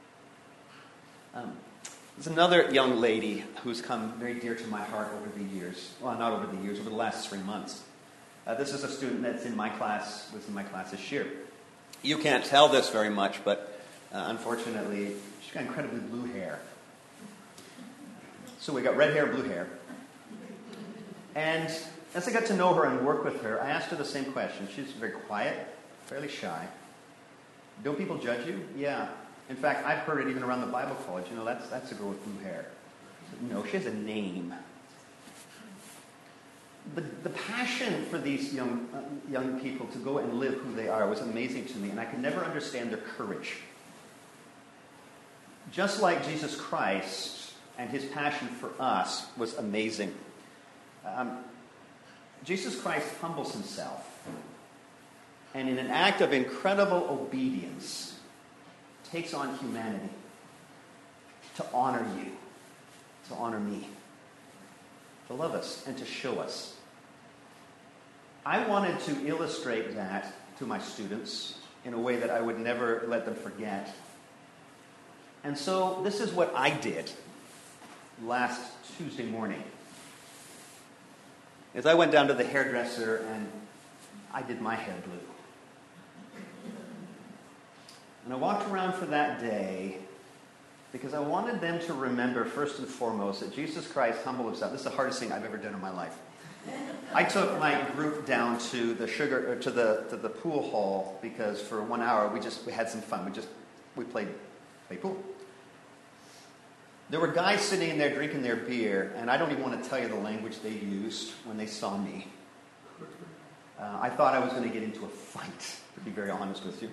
Speaker 1: There's another young lady who's come very dear to my heart over the years. Well, not over the years, over the last 3 months. This is a student that's in my class, was in my class this year. You can't tell this very much, but unfortunately, she's got incredibly blue hair. So we got red hair, blue hair. And as I got to know her and work with her, I asked her the same question. She's very quiet, fairly shy. Don't people judge you? Yeah. In fact, I've heard it even around the Bible college. You know, that's a girl with blue hair. No, she has a name. The passion for these young people to go and live who they are was amazing to me, and I could never understand their courage. Just like Jesus Christ and his passion for us was amazing. Jesus Christ humbles himself, and in an act of incredible obedience, takes on humanity to honor you, to honor me, to love us, and to show us. I wanted to illustrate that to my students in a way that I would never let them forget. And so this is what I did last Tuesday morning. As I went down to the hairdresser and I did my hair blue. And I walked around for that day because I wanted them to remember, first and foremost, that Jesus Christ humbled himself. This is the hardest thing I've ever done in my life. I took my group down to the pool hall because for 1 hour we had some fun. We played pool. There were guys sitting in there drinking their beer, and I don't even want to tell you the language they used when they saw me. I thought I was going to get into a fight, to be very honest with you.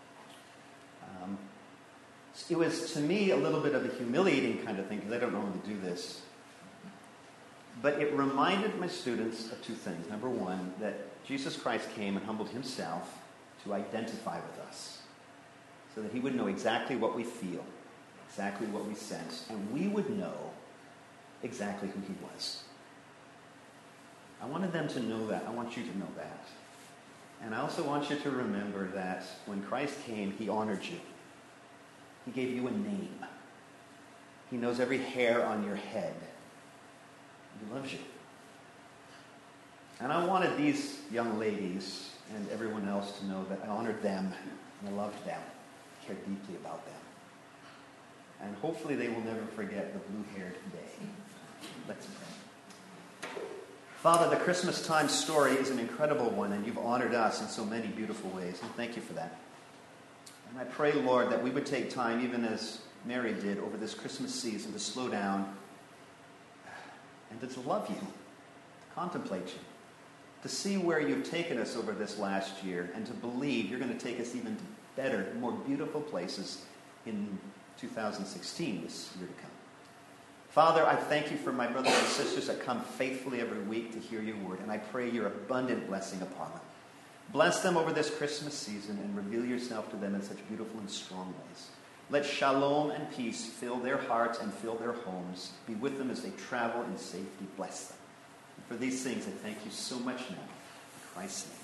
Speaker 1: It was, to me, a little bit of a humiliating kind of thing, because I don't normally do this. But it reminded my students of two things. Number one, that Jesus Christ came and humbled himself to identify with us, so that he would know exactly what we feel, exactly what we sense, and we would know exactly who he was. I wanted them to know that. I want you to know that. And I also want you to remember that when Christ came, he honored you. He gave you a name. He knows every hair on your head. He loves you. And I wanted these young ladies and everyone else to know that I honored them and I loved them, cared deeply about them. And hopefully they will never forget the blue-haired day. Let's pray. Father, the Christmas time story is an incredible one, and you've honored us in so many beautiful ways, and thank you for that. And I pray, Lord, that we would take time, even as Mary did over this Christmas season, to slow down and to love you, to contemplate you, to see where you've taken us over this last year, and to believe you're going to take us even to better, more beautiful places in 2016, this year to come. Father, I thank you for my brothers and sisters that come faithfully every week to hear your word, and I pray your abundant blessing upon them. Bless them over this Christmas season and reveal yourself to them in such beautiful and strong ways. Let shalom and peace fill their hearts and fill their homes. Be with them as they travel in safety. Bless them. And for these things, I thank you so much now. In Christ's name.